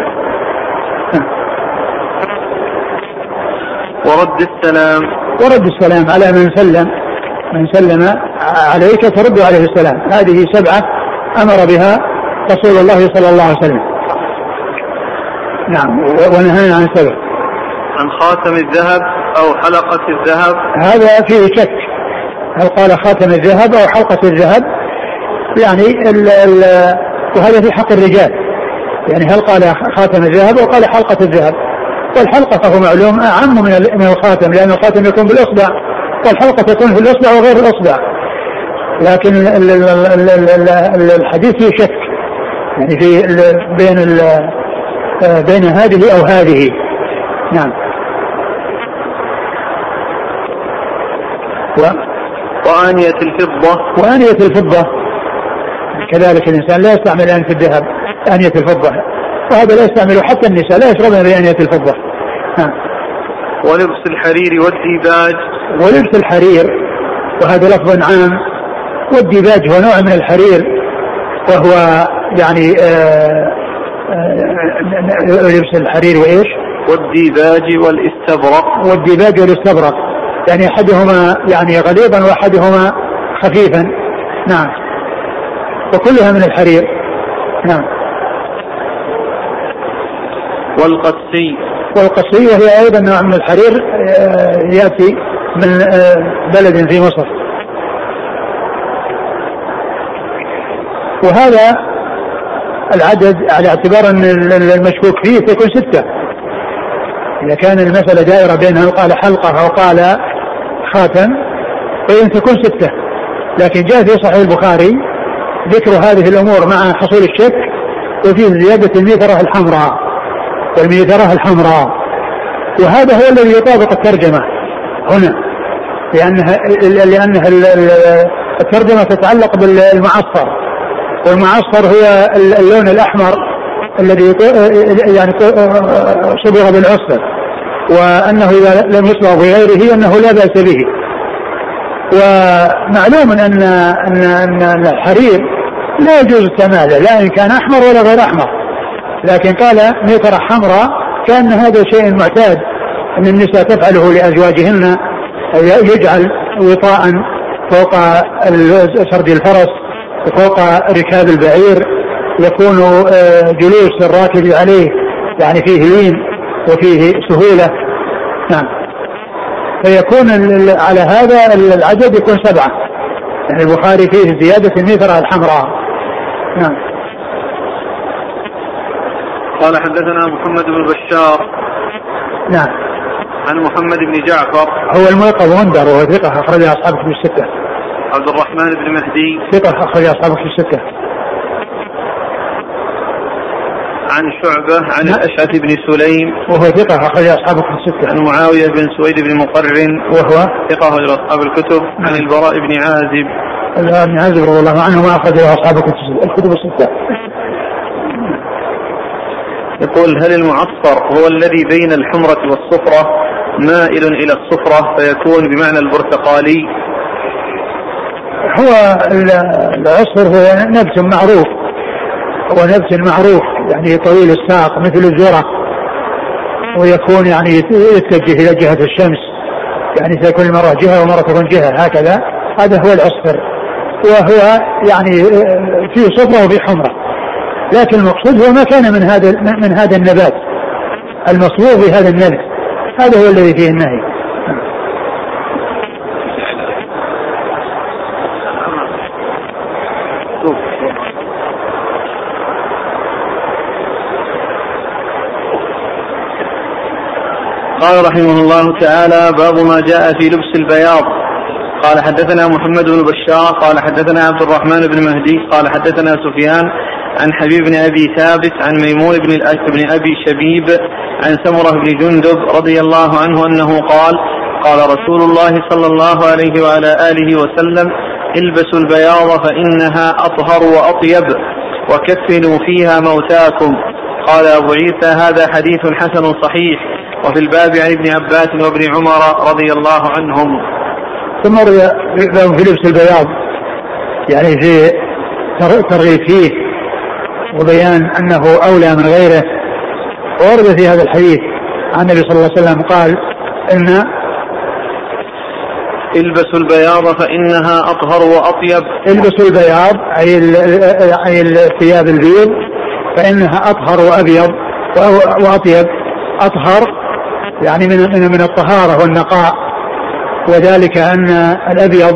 ورد السلام على من سلم عليك ترد عليه السلام. هذه 7 أمر بها رسول الله صلى الله عليه وسلم. نعم. ونهانا عن 7 عن خاتم الذهب أو حلقة الذهب. هذا فيه شك هل قال خاتم الذهب أو حلقة الذهب يعني وهذا في حق الرجال يعني هل قال خاتم الذهب أو قال حلقة الذهب. والحلقة فهو معلوم أعم من الخاتم لأن الخاتم يكون بالإصبع والحلقة تكون في الإصبع وغير الإصبع. لكن الحديث فيه شك يعني في بين هذه أو هذه. نعم. وآنية الفضة كذلك الإنسان لا يستعمل آنية الذهب آنية الفضة وهذا لا يستعمله حتى النساء لا يشربن بآنية الفضة. ولبس الحرير والديباج. ولبس الحرير وهذا لفظ عام والديباج هو نوع من الحرير وهو يعني لبس الحرير وإيش والديباج والإستبرق يعني أحدهما يعني غليظا وأحدهما خفيفا. نعم. وكلها من الحرير. نعم. والقسي وهي أيضا نوع من الحرير يأتي من بلد في مصر. وهذا العدد على اعتبار أن المشكوك فيه سيكون 6. إذا كان المسألة دائرة بينها قال حلقة أو قال خاتم فإن تكون 6. لكن جاء في صحيح البخاري ذكر هذه الأمور مع حصول الشك، وفيه زيادة الميثرة الحمراء والميثرة الحمراء، وهذا هو الذي يطابق الترجمة هنا، لأنها الترجمة تتعلق بالمعصفر، والمعصفر هو اللون الأحمر الذي يعني صبغ بالعصفر، وأنه إذا لم يصبغ بغيره أنه لا بأس به. ومعلوم أن الحرير لا يجوز استعماله لا إن كان أحمر ولا غير أحمر، لكن قال ميثرة حمراء كان هذا شيء معتاد أن النساء تفعله لأزواجهن، يجعل وطاء فوق سرج الفرس وفوق ركاب البعير يكون جلوس الراكب عليه يعني فيه لين وفيه سهولة. نعم. فيكون على هذا العدد يكون 7، يعني البخاري فيه زيادة الميثرة الحمراء. نعم. قال حدثنا محمد بن بشار. نعم. عن محمد بن جعفر هو الملقب غندر وهو ثقة أخرج أصحابه في 6. عبد الرحمن بن مهدي ثقة أخرج أصحابه في 6. عن شعبة عن الأشعث بن سليم وهو ثقة أخرج أصحابه في 6. عن معاوية بن سويد بن مقرن وهو ثقة أخرج أصحاب الكتب. عن البراء بن عازب رضي الله عنه ما أخرج أصحاب الكتب 6. يقول هل المعصفر هو الذي بين الحمرة والصفرة مائل إلى الصفرة فيكون بمعنى البرتقالي؟ هو العصفر هو نبت معروف، يعني طويل الساق مثل الذرة، ويكون يعني يتجه إلى جهة الشمس، يعني سيكون مرة جهة ومرة تكون جهة هكذا. هذا هو العصفر، وهو يعني فيه صفرة وفيه حمرة، لكن المقصود هو ما كان من هذا النبات المصبوغ بهذا النبت، هذا هو الذي فيه النهي. قال رحمه الله تعالى باب ما جاء في لبس البياض. قال حدثنا محمد بن بشار قال حدثنا عبد الرحمن بن مهدي قال حدثنا سفيان عن حبيب بن أبي ثابت عن ميمون بن أبي شبيب عن سمرة بن جندب رضي الله عنه أنه قال قال رسول الله صلى الله عليه وعلى آله وسلم البسوا البياض فإنها أطهر وأطيب وكفنوا فيها موتاكم. قال أبو عيسى هذا حديث حسن صحيح. وفي الباب عن ابن عباس وابن عمر رضي الله عنهم. ثم في لبس البياض يعني في ترغيب فيه وبيان أنه أولى من غيره. ورد في هذا الحديث عن النبي صلى الله عليه وسلم قال إن البسوا البياض فإنها أطهر وأطيب. البسوا البياض أي الثياب البيض فإنها أطهر وأبيض وأطيب. أطهر يعني من الطهارة والنقاء، وذلك أن الأبيض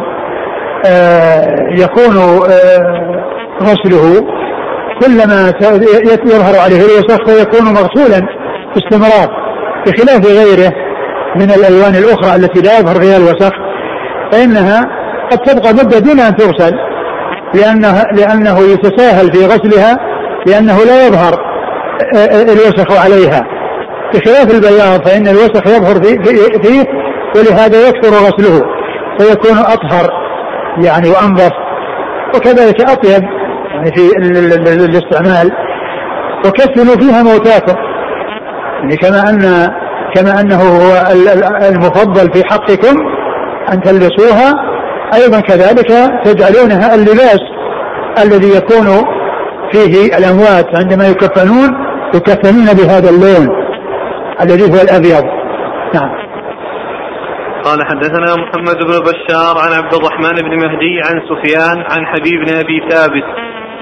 يكون غسله كلما يظهر عليه الوسخ فيكون مغسولا باستمرار، بخلاف غيره من الألوان الأخرى التي لا يظهر فيها الوسخ فإنها قد تبقى مدة دون أن تغسل لأنه يتساهل في غسلها لأنه لا يظهر الوسخ عليها، بخلاف البياض فإن الوسخ يظهر فيه ولهذا يكثر غسله فيكون أطهر يعني وأنظف، وكذلك أطيب يعني في الاستعمال. وكفنوا فيها موتاكم يعني كما أنه هو المفضل في حقكم أن تلبسوها، أيضا كذلك تجعلونها اللباس الذي يكون فيه الأموات عندما يكفنون بهذا اللون الذي هو الأبيض. نعم. قال حدثنا محمد بن بشار عن عبد الرحمن بن مهدي عن سفيان عن حبيب بن أبي ثابت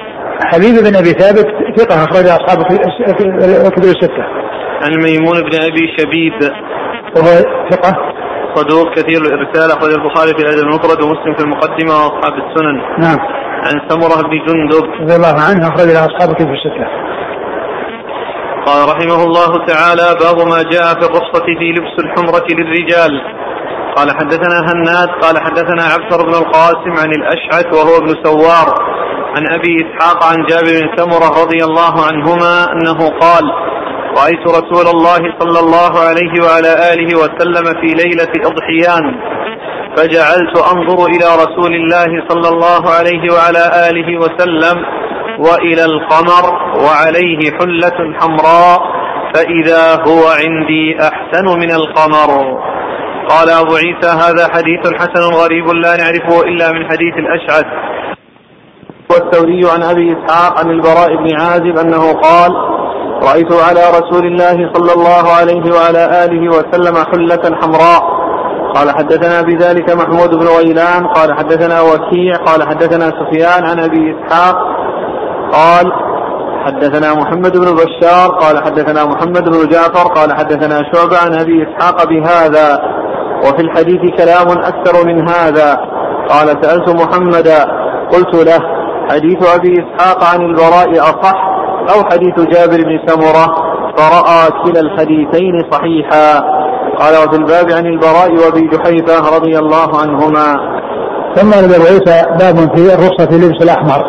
حبيب بن أبي ثابت ثقة أخرج أصحاب الكتب الستة. عن ميمون بن أبي شبيب وهو ثقة صدوق كثير الإرسال أخرج البخاري في الأدب المفرد ومسلم في المقدمة وأصحاب السنن. نعم. عن سمرة بن جندب رضي الله عنه أخرج أصحاب الكتب الستة. قال رحمه الله تعالى باب ما جاء في الرخصة في لبس الحمرة للرجال. قال حدثنا هناد قال حدثنا عبثر بن القاسم عن الأشعث وهو ابن سوار عن أبي إسحاق عن جابر بن سمرة رضي الله عنهما أنه قال رأيت رسول الله صلى الله عليه وعلى آله وسلم في ليلة أضحيان فجعلت أنظر إلى رسول الله صلى الله عليه وعلى آله وسلم وإلى القمر وعليه حلة حمراء فإذا هو عندي أحسن من القمر. قال أبو عيسى هذا حديث حسن غريب لا نعرفه إلا من حديث الأشعث. والثوري عن أبي إسحاق عن البراء بن عازب أنه قال رأيت على رسول الله صلى الله عليه وعلى آله وسلم حلة حمراء. قال حدثنا بذلك محمود بن غيلان قال حدثنا وكيع قال حدثنا سفيان عن أبي إسحاق قال حدثنا محمد بن بشار قال حدثنا محمد بن جعفر قال حدثنا شعبة عن أبي إسحاق بهذا وفي الحديث كلام أكثر من هذا. قال سألت محمدا قلت له حديث أبي إسحاق عن البراء أصح أو حديث جابر بن سمرة فرأى كلا الحديثين صحيحا. قال وفي الباب عن البراء وأبي جحيفة رضي الله عنهما. ثم أبو عيسى باب في الرخصة في لبس الأحمر.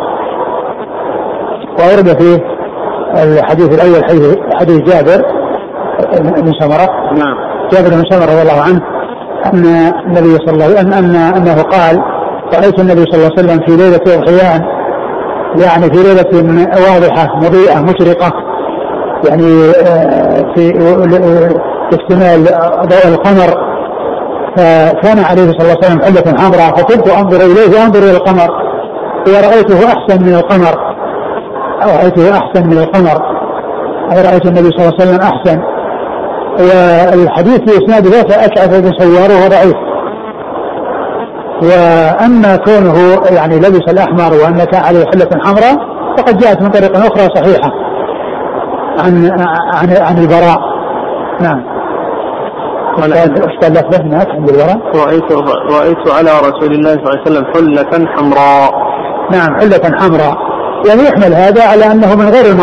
وأورد فيه الحديث الأول حديث جابر بن سمرة. نعم. جابر بن سمرة رضي الله عنه أن النبي صلى الله عليه وسلم أنه قال رأيت النبي صلى الله عليه وسلم في ليلة أضحيان يعني في ليلة واضحة مضيئة مشرقة يعني في اكتمال ضوء القمر فكان عليه صلى الله عليه وسلم حلة حمراء فكنت أنظر إليه وأنظر إلى القمر ورأيته أحسن من القمر رأيت النبي صلى الله عليه وسلم أحسن. والحديث في إسناده فأشعث بن سوار وهو ضعيف. وأما كونه يعني لبس الأحمر وأن كان عليه حلة حمراء فقد جاءت من طريق أخرى صحيحة عن البراء. نعم. اشتغل لفظه هناك عند البراء رأيت على رسول الله صلى الله عليه وسلم حلة حمراء. نعم حلة حمراء يعني يحمل هذا على أنه من غير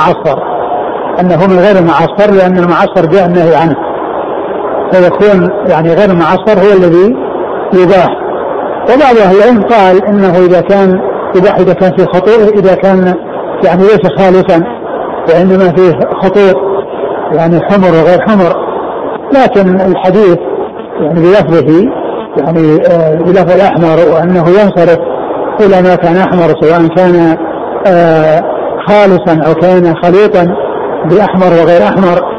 المعصر لأن المعصر جاء النهي عنه فيكون يعني غير المعصر هو الذي يباح. وبعض أهل العلم قال إنه إذا كان يباح إذا كان في خطوط إذا كان يعني ليس خالصا وإنما فيه خطوط يعني حمر وغير حمر. لكن الحديث يعني بلفظه يعني بلفظ الأحمر وأنه ينصرف إلى ما كان أحمر سواء كان خالصا أو كان خليطا بأحمر وغير أحمر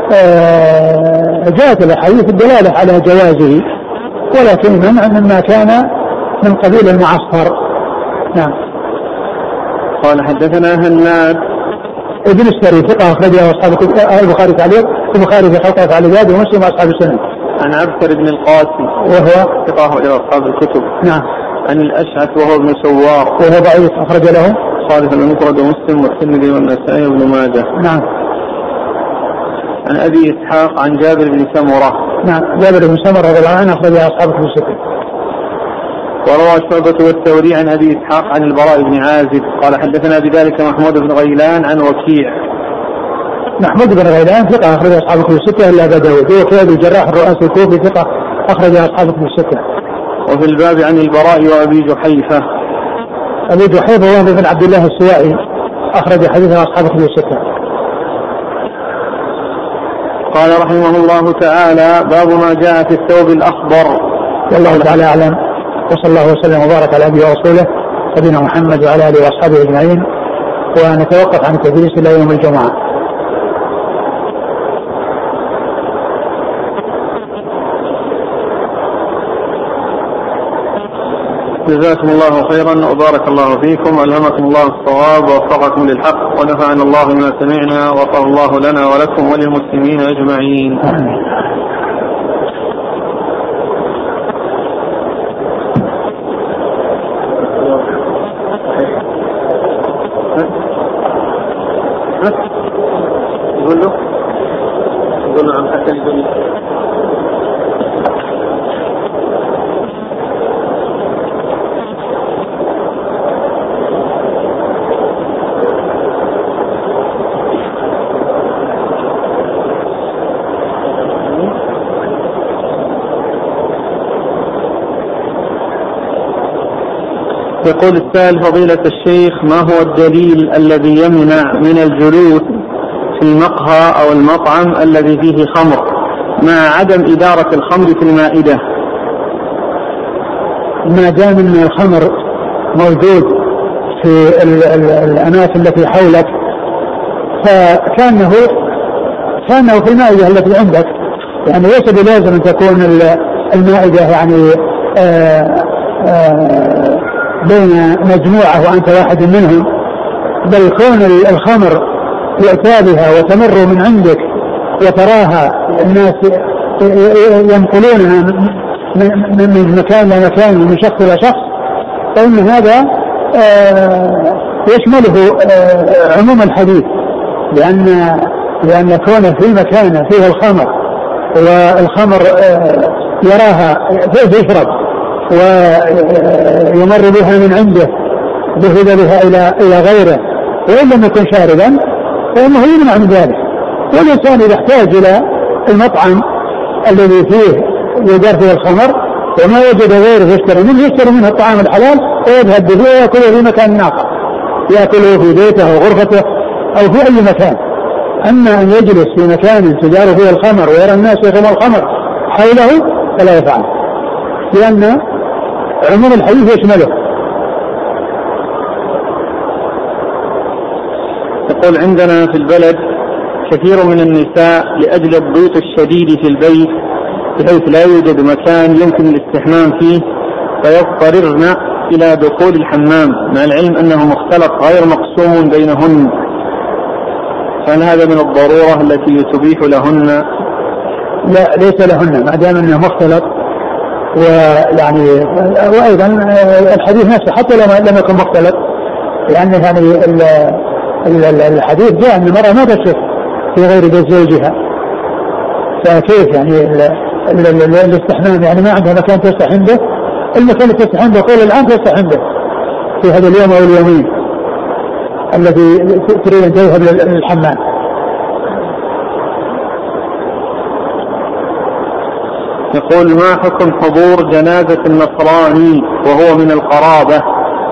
جاءت الحديث الدلالة على جوازه ولكن منع مما كان من قبيل المعصفر. نعم. قال حدثنا هناد ابن السري ثقة أخرجه أصحاب البخاري تعليق البخاري في خلقه تعليقات ومسلم أصحاب السنن. عن عبثر بن القاسم وهو ثقة إلى أصحاب الكتب. نعم. عن الأشعث وهو ابن سوار وهو ضعيف أخرج له صالح المفرد ومسلم والترمذي والنسائي وابن ماجه. نعم. عن أبي إسحاق عن جابر بن سمرة. نعم جابر بن سمرة رضي الله عنه أخرج أصحاب الكتب الستة. وروى شعبة والثوري عن أبي إسحاق عن البراء بن عازب قال حدثنا بذلك محمود بن غيلان عن وكيع. محمود بن غيلان ثقة أخرج أصحاب الكتب الستة إلا أبا داود هو كتاب الجراح الرؤاسي الكوفي ثقة أخرج أصحاب الكتب الستة. وفي الباب عن البراء وأبي جحيفة. أبي جحيفة هو بن عبد الله السوائي أخرج حديثه أصحاب الكتب الستة. قال رحمه الله تعالى باب ما جاء في الثوب الأخضر. والله تعالى أعلم وصلى الله وسلم وبارك على نبينا ورسوله نبينا محمد وعلى آله وأصحابه أجمعين ونتوقف عن التدريس إلى يوم الجمعة. جزاكم الله خيرا وبارك الله فيكم ألهمكم الله الصواب ووفقكم للحق ونفعنا الله بما سمعنا وغفر الله لنا ولكم وللمسلمين أجمعين. نعم حتى الجنة. يقول السائل فضيلة الشيخ: ما هو الدليل الذي يمنع من الجلوس في المقهى أو المطعم الذي فيه خمر مع عدم إدارة الخمر في المائدة؟ ما دام أن الخمر موجود في الأماكن التي حولك فكانه في المائدة التي عندك، يعني ليس بلازم أن تكون المائدة يعني بين مجموعة وأنت واحد منهم، بل كون الخمر يأتى بها وتمر من عندك وتراها الناس ينقلونها من مكان إلى مكان ومن شخص إلى شخص، فإن هذا يشمله عموم الحديث، لأن كونه في مكان فيه الخمر والخمر يراها يشرب ويمر بها من عنده ذهب بها إلى غيره وإن لم يكن شاربا فإنه يمنع من ذلك. والإنسان إذا احتاج إلى المطعم الذي فيه يدار فيه الخمر وما وجد غيره يشتري منه الطعام الحلال ويذهب به ويأكله في مكان آخر، يأكله في بيته أو غرفته أو في أي مكان. أما أن يجلس في مكان تدار فيه الخمر ويرى الناس يشربون الخمر حوله فلا يفعل، لأن عموم الحديث يشمله. يقول: عندنا في البلد كثير من النساء لأجل الضيق الشديد في البيت بحيث لا يوجد مكان يمكن الاستحمام فيه فيضطررن إلى دخول الحمام مع العلم أنه مختلط غير مقسوم بينهن، فهل هذا من الضرورة التي تبيح لهن؟ لا، ليس لهن ما دام أنه مختلط. ويعني وأيضا الحديث نفسه حتى لم يكن مختلط، لأن يعني الحديث جاء أن المرأة ما تشرب في غير بيت زوجها، فكيف يعني الاستحمام يعني ما عندها مكان تستحم به، المكان اللي تستحم به طول العام تستحم به في هذا اليوم أو اليومين الذي تريد أن تذهب للحمام. يقول: ما حكم حضور جنازة النصراني وهو من القرابة؟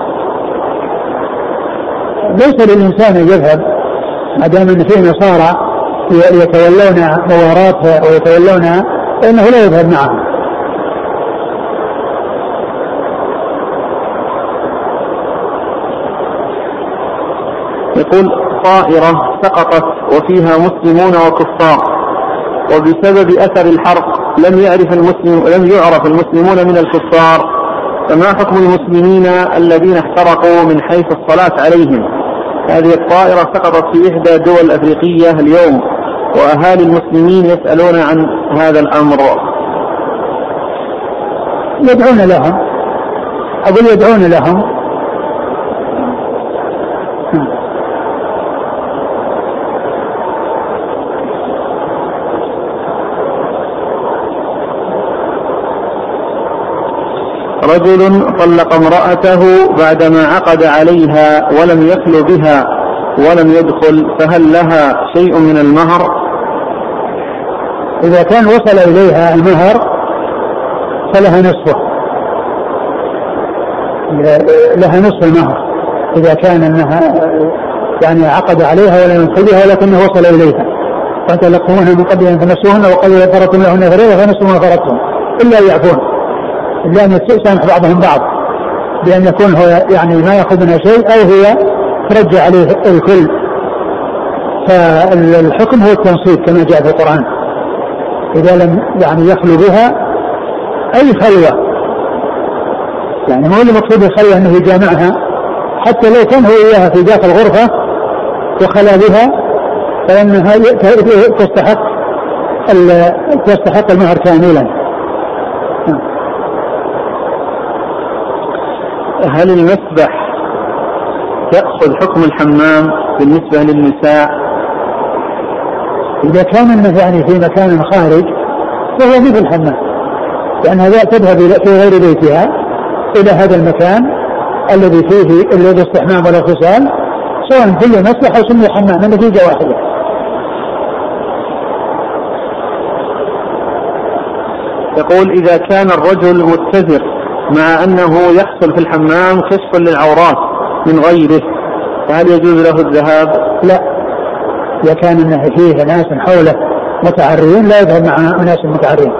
ليس للإنسان أن يذهب ما دام أن فيه نصارى يتولون مواراتها ويتولونها فإنه لا يذهب معهم. يقول: طائرة سقطت وفيها مسلمون وكفار وبسبب أثر الحرق لم يعرف المسلمون من الكفار، فما حكم المسلمين الذين احترقوا من حيث الصلاة عليهم؟ هذه الطائرة سقطت في إحدى الدول الأفريقية اليوم وأهالي المسلمين يسألون عن هذا الأمر. يدعون لهم، أقول يدعون لهم. رجل طلق امرأته بعدما عقد عليها ولم يخل بها ولم يدخل، فهل لها شيء من المهر؟ إذا كان وصل إليها المهر فلها نصفه، لها نصف المهر إذا كان أنها يعني عقد عليها ولم يدخل بها ولكنه وصل إليها، فتلقونها من قبل أن تمسوهن وقد فرضتم لهن فريضة فنصف ما فرضتم إلا يعفون، إلا أن يسامح بعضهم بعض بأن يكون هو يعني ما يأخذ منها شيء أو هي ترجع عليه الكل. فالحكم هو التنصيب كما جاء في القرآن، إذا لم يعني يخلو بها أي خلوة، يعني مو المقصود الخلوة أنه يجامعها، حتى لو كان هو إياها في داخل غرفة وخلا بها فإنها تستحق المهر كاملا. هل المسبح يأخذ حكم الحمام بالنسبة للنساء؟ إذا كان النهي يعني في مكان خارج فهو مثل الحمام، لأنها تذهب في غير بيتها إلى هذا المكان الذي فيه الاستحمام والاغتسال، سواء كل مسبح أو سمي حمام، النتيجة واحدة. يقول إذا كان الرجل متزر مع أنه يحصل في الحمام كشف للعورات من غيره، فهل يجوز له الذهاب؟ لا، إذا كان أنه فيه ناس حوله متعرين لا يذهب مع ناس متعرين.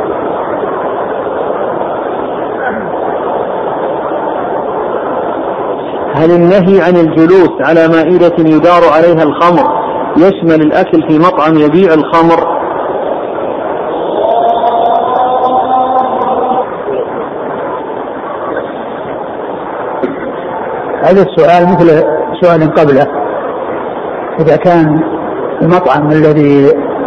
هل النهي عن الجلوس على مائدة يدار عليها الخمر يشمل الأكل في مطعم يبيع الخمر؟ هذا السؤال مثل سؤال قبله. إذا كان المطعم الذي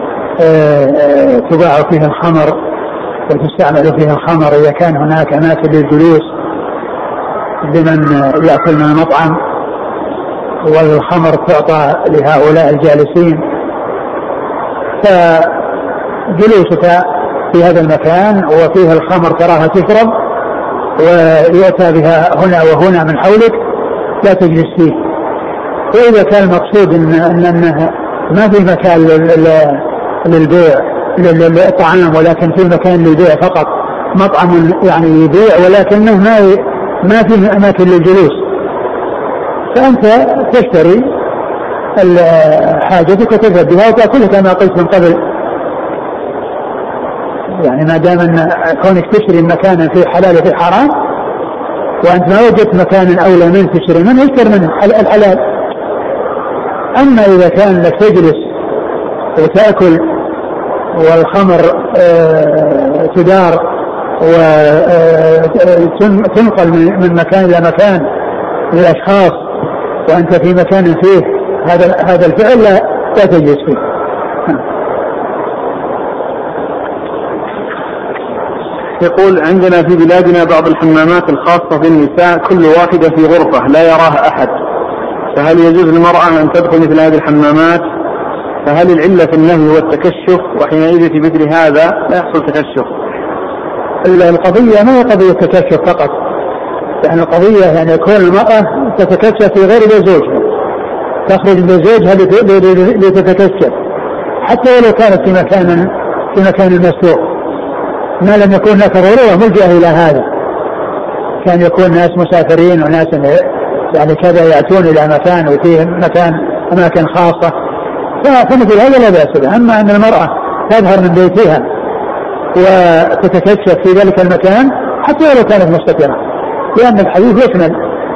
تباع فيه الخمر وتستعمل فيه الخمر، إذا كان هناك أماكن للجلوس لمن يأكل من المطعم والخمر تعطى لهؤلاء الجالسين، فجلوسك في هذا المكان وفيه الخمر تراها تشرب ويؤتى بها هنا وهنا من حولك لا تجلس فيه. وإذا كان المقصود أنه ما في مكان للبيع للطعام ولكن في مكان للبيع فقط، مطعم يعني يبيع ولكنه ما في أماكن للجلوس، فأنت تشتري حاجتك وتذهب بها وتأكلها كما قلت من قبل. يعني ما دام أن كونك تشتري مكانا في حلال وفي حرام وأنت ما وجدت مكانا أولى من تشتري منه اشتري منه الحلال. أما إذا كان لك تجلس وتأكل والخمر تدار وتنقل من مكان إلى مكان للأشخاص وأنت في مكان فيه هذا الفعل لا تجلس فيه. يقول عندنا في بلادنا بعض الحمامات الخاصة بالنساء كل واحدة في غرفة لا يراها أحد، فهل يجوز للمرأة أن تدخل مثل هذه الحمامات؟ فهل العلة في النهي هو التكشف؟ وحينئذ في مثل هذا لا يحصل تكشف. القضية ما هي قضية تكشف فقط، يعني القضية يعني كون المرأة تتكشف في غير زوجها، تخرج من زوجها لتتكشف حتى ولو كانت في مكان مستور، ما لم يكون لك ضرورة ملجأ إلى هذا. كان يكون ناس مسافرين وناس يعني كذا يأتون إلى مكان وفيه أماكن خاصة، فمثل هذا لا بأس به. أما أن المرأة تظهر من بيتها وتتكشف في ذلك المكان حتى ولو كانت مستترة، لأن الحديث يشمل.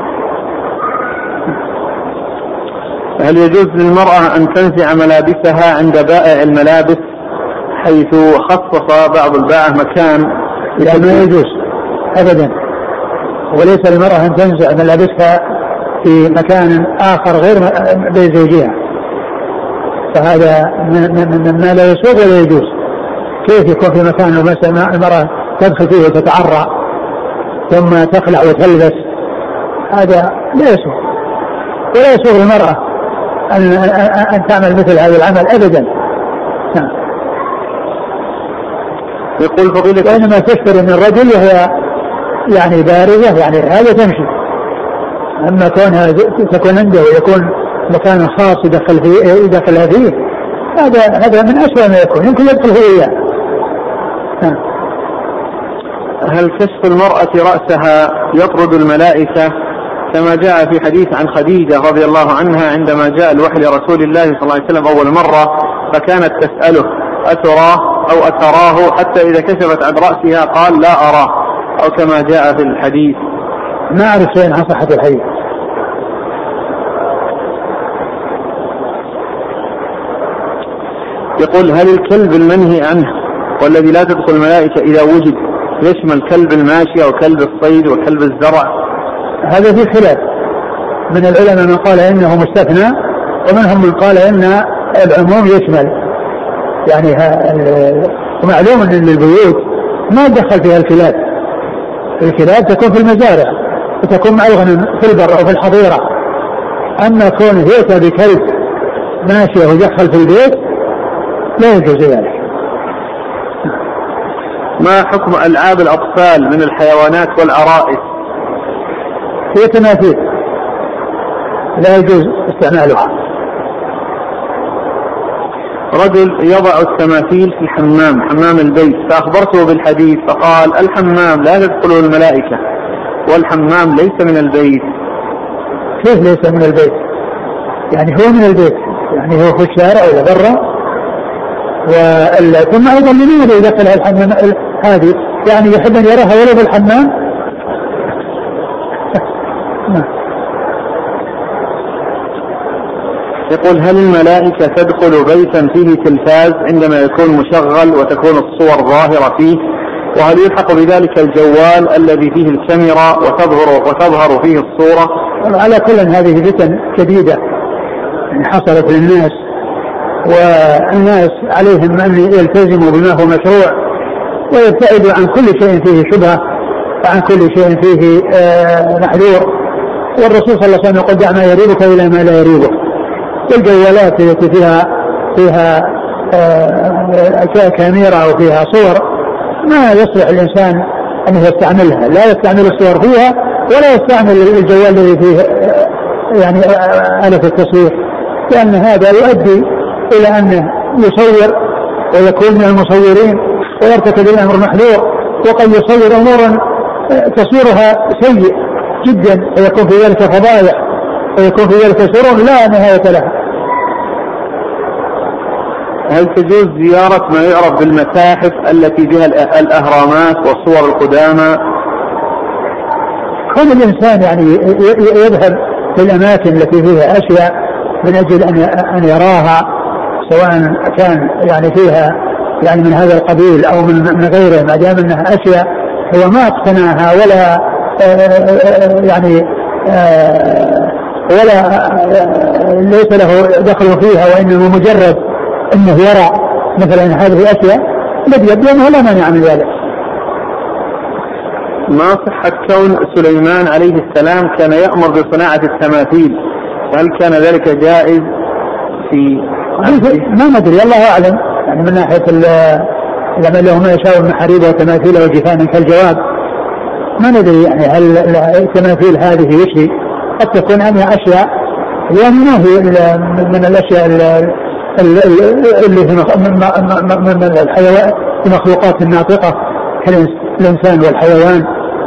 هل يجوز للمرأة أن تنزع ملابسها عند بائع الملابس حيث خصص بعض البائع مكان؟ لا، ما يجوز أبدا، وليس للمرأة أن تنزع ملابسها في مكان آخر غير بيت زوجها، فهذا مما لا يسوغ ولا يجوز. كيف يكون في مكان المرأة تدخل فيه وتتعرى ثم تخلع وتلبس؟ هذا لا يسوغ، ولا يسوغ للمرأة أن تعمل مثل هذا العمل أبدا. يقول فضيلة وإنما تشتري من الرجل وهي يعني بارزة، يعني هذا تمشي. أما كونها تكون عنده ويكون مكان خاص يدخلها فيه، هذا من أسوأ ما يكون، يمكن يدخل فيه إياه. هل كشف المرأة رأسها يطرد الملائكة كما جاء في حديث عن خديجة رضي الله عنها عندما جاء الوحي لرسول الله صلى الله عليه وسلم أول مرة فكانت تسأله أتراه أو أتراه، حتى إذا كشفت عن رأسها قال لا أراه، أو كما جاء في الحديث؟ ما أعرف شيء عن صحة الحديث. يقول هل الكلب المنهي عنه والذي لا تدخل الملائكة إذا وجد يشمل كلب الماشية وكلب الصيد وكلب الزرع؟ هذا في خلاف من العلماء، من قال إنه مستثنى ومنهم من قال إن العموم يشمل. يعني ومعلوم أن البيوت ما دخل فيها الكلاب، الكلاب تكون في المزارع وتكون مع الغنم في البر أو في الحظيرة. أما كونه يأتى بكلب ماشية ويدخل في البيت لا يجوز ذلك. ما حكم ألعاب الأطفال من الحيوانات والعرائس؟ هي تماثيل لا يجوز استعمالها. رجل يضع التماثيل في حمام البيت، فأخبرته بالحديث فقال الحمام لا تدخله الملائكة والحمام ليس من البيت. كيف ليس من البيت؟ يعني هو من البيت، يعني هو في الشارع ولا برا. ثم أيضا لماذا يدخل الحمام هذه؟ يعني يحب أن يراها ولو بالحمام؟ يقول هل الملائكة تدخل بيتا فيه تلفاز عندما يكون مشغل وتكون الصور ظاهرة فيه؟ وهل يلحق بذلك الجوال الذي فيه الكاميرا وتظهر فيه الصورة؟ على كل هذه فتن شديدة حصلت للناس، والناس عليهم أن يلتزموا بما هو مشروع ويبتعدوا عن كل شيء فيه شبهة وعن كل شيء فيه محذور. والرسول صلى الله عليه وسلم يقول دع ما يريبك إلى ما لا يريبك. والجوالات التي فيها كاميرا وفيها صور ما يصلح الإنسان أن يستعملها، لا يستعمل الصور فيها ولا يستعمل الجوال الذي فيه يعني آلة التصوير، لأن هذا يؤدي إلى أنه يصور ويكون من المصورين ويرتكب الأمر محذور، وقد يصور أمورا تصويرها سيء جدا ويكون في ذلك فضائح ويكون في ذلك سرور لا نهاية لها. هل تجوز زيارة ما يعرف بالمتاحف التي بها الأهرامات والصور القدامى؟ كل الإنسان يعني يذهب في الأماكن التي فيها أشياء من أجل أن يراها، سواء كان يعني فيها يعني من هذا القبيل أو من غيره، ما دام أنها أشياء هو ما اقتناها ولا يعني ولا ليس له دخل فيها، وإنه مجرد أنه يرى مثلا هذه الأشياء الذي يبدو أنه لا مانع من ذلك. ما صحة كون سليمان عليه السلام كان يأمر بصناعة التماثيل؟ هل كان ذلك جائز في ما ندري، الله أعلم. يعني من ناحية لما له ما يشاء من محاريب وتماثيل وجفان كالجواب، ما ندري يعني هل التماثيل هذه يشري، قد تكون أنها أشياء يعني ما هي من الأشياء اللي من الحيوان المخلوقات الناطقة كالإنسان والحيوان،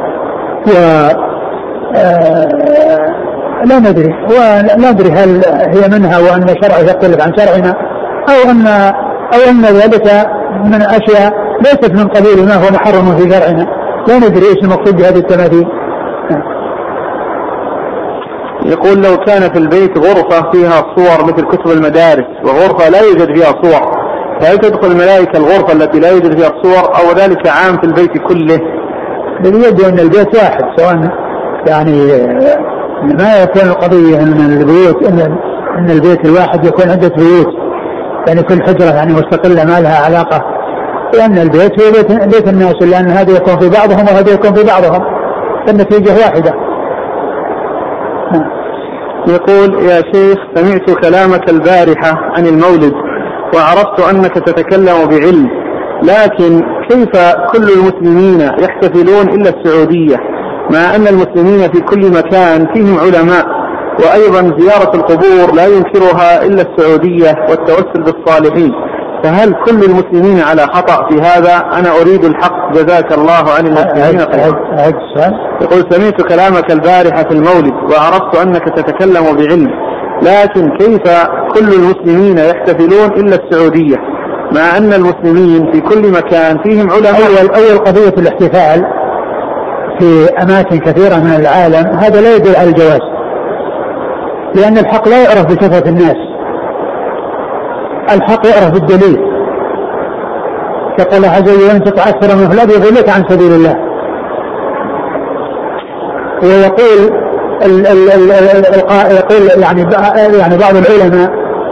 لا ندري هل هي منها وأن شرع يختلف عن شرعنا أو أن ذلك من أشياء ليست من قبيل ما هو محرم في شرعنا. لا ندري إيش المقصود بهذه التماثيل. يقول لو كان في البيت غرفة فيها صور مثل كتب المدارس وغرفة لا يوجد فيها صور، فهل تدخل الملائكة الغرفة التي لا يوجد فيها الصور أو ذلك عام في البيت كله؟ يبدو أن البيت واحد، سواء يعني ما يكون القضية أن البيوت أن البيت الواحد يكون عدة بيوت، يعني كل حجرة يعني مستقلة ما لها علاقة، لأن البيت هو بيت الناس، لأن هذا يكون في بعضهم وهذا يكون في بعضهم، النتيجة واحدة. يقول يا شيخ سمعت كلامك البارحة عن المولد وعرفت أنك تتكلم بعلم، لكن كيف كل المسلمين يحتفلون إلا السعودية مع أن المسلمين في كل مكان فيهم علماء، وأيضا زيارة القبور لا ينكرها إلا السعودية والتوسل بالصالحين، فهل كل المسلمين على خطأ في هذا؟ أنا أريد الحق جزاك الله عن المسلمين خيرا. يقول سمعت كلامك البارحة في المولد وعرفت أنك تتكلم بعلم، لكن كيف كل المسلمين يحتفلون إلا السعودية مع أن المسلمين في كل مكان فيهم علماء؟ أول قضية الاحتفال في أماكن كثيرة من العالم هذا لا يدل على الجواز، لأن الحق لا يعرف بكثرة الناس، الحق يعرف بالدليل. يقول عز وجل أن تطع أكثر من فلاد يضلك عن سبيل الله. ويقول يقول يعني بعض العلماء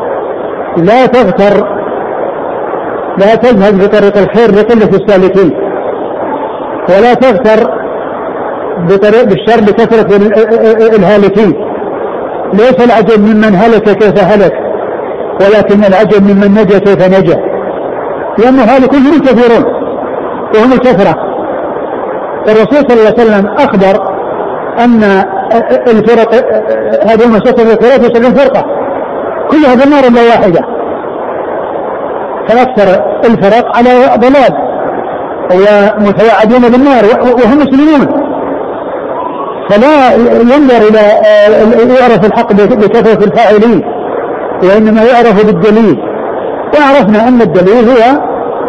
لا تذهب بطريق الخير لقلة السالكين، ولا تغتر بالشر بكثرة الهالكين. ليس العجب ممن هلك كيف هلك، ولكن العجب ممن نجا كيف نجا. لأن هذا كلهم كثيرون وهم الكثرة. الرسول صلى الله عليه وسلم أخبر أن الفرق هذه المسافة 73 فرقة كلها بالنار إلا واحدة، فأكثر الفرق على ضلال ومتوعدون بالنار وهم مسلمون. فلا ينظر إلى يعرف الحق بكثرة الفاعلين، وإنما يعرف بالدليل. وعرفنا أن الدليل هو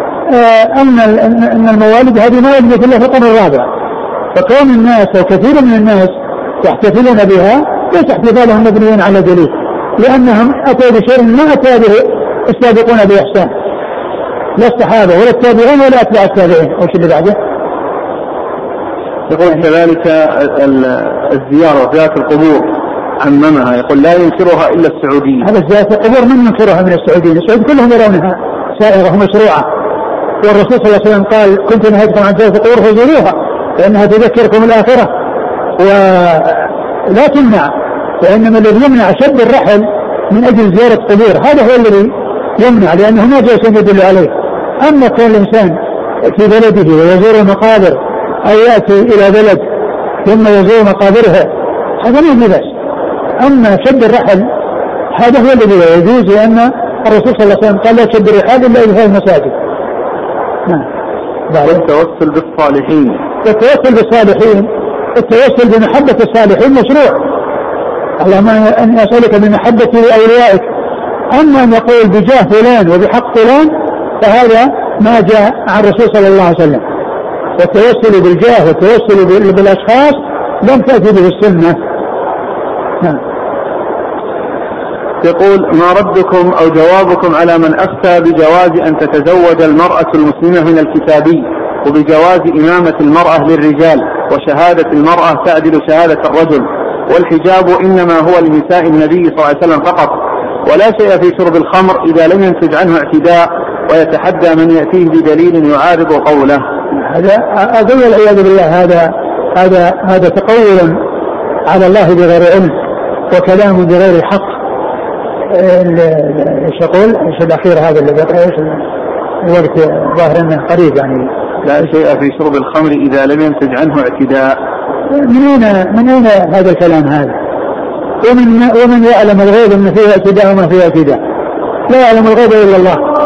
أن الموالد هذه ما وجدت إلا في القرن الرابع، فكون الناس وكثير من الناس يحتفلون بها ليس احتفالهم مبنيين على دليل، لأنهم أتوا بشيء ما أتى به السابقون بإحسان، لا الصحابة ولا التابعين ولا أتباع التابعين. وش اللي بعده؟ يقول كذلك الزيارة وزيارة القبور عممها، يقول لا ينكرها إلا السعوديين. هذا زيارة القبور من ينكرها من السعوديين؟ السعود كلهم يرونها سائغة ومشروعة، والرسول صلى الله عليه وسلم قال كنت نهيتكم عن زيارة القبور فزوروها لأنها تذكركم الآخرة ولا تمنع، وإنما الذي يمنع شد الرحل من أجل زيارة قبور، هذا هو الذي يمنع، لأنه ما جاء شيء يدل عليه. أما كان الإنسان في بلده ويزور المقابر أو يأتي إلى بلد ثم يزور مقابرها هذا ما يجوز. أما شد الرحل هذا هو الذي لا يجوز، لأن الرسول صلى الله عليه وسلم قال لا تشد الرحال إلا إلى المساجد. والتوسل بالصالحين، التوسل بالصالحين، التوسل بمحبة الصالحين مشروع. اللهم أن أسألك بمحبة أوليائك. أما أن يقول بجاه فلان وبحق فلان فهذا ما جاء عن الرسول صلى الله عليه وسلم. والتوسل بالجاه والتوسل بالأشخاص لم تأتي به السنة. يقول ما ردكم أو جوابكم على من أفتى بجواز أن تتزوج المرأة المسلمة من الكتابي، وبجواز إمامة المرأة للرجال، وشهادة المرأة تعدل شهادة الرجل، والحجاب إنما هو لنساء النبي صلى الله عليه وسلم فقط، ولا شيء في شرب الخمر إذا لم ينتج عنه اعتداء، ويتحدى من يأتيه بدليل يعارض قوله. هذا والعياذ بالله هذا تقول على الله بغير علم وكلام بغير حق. ايش يقول؟ ايش الاخير هذا اللي ايش الوقت ظاهر انه قريب يعني. لا شيء في شرب الخمر اذا لم ينتج عنه اعتداء. من اين هذا الكلام هذا؟ ومن يعلم الغيب ان فيه اعتداء وما فيه اعتداء؟ لا يعلم الغيب الا الله.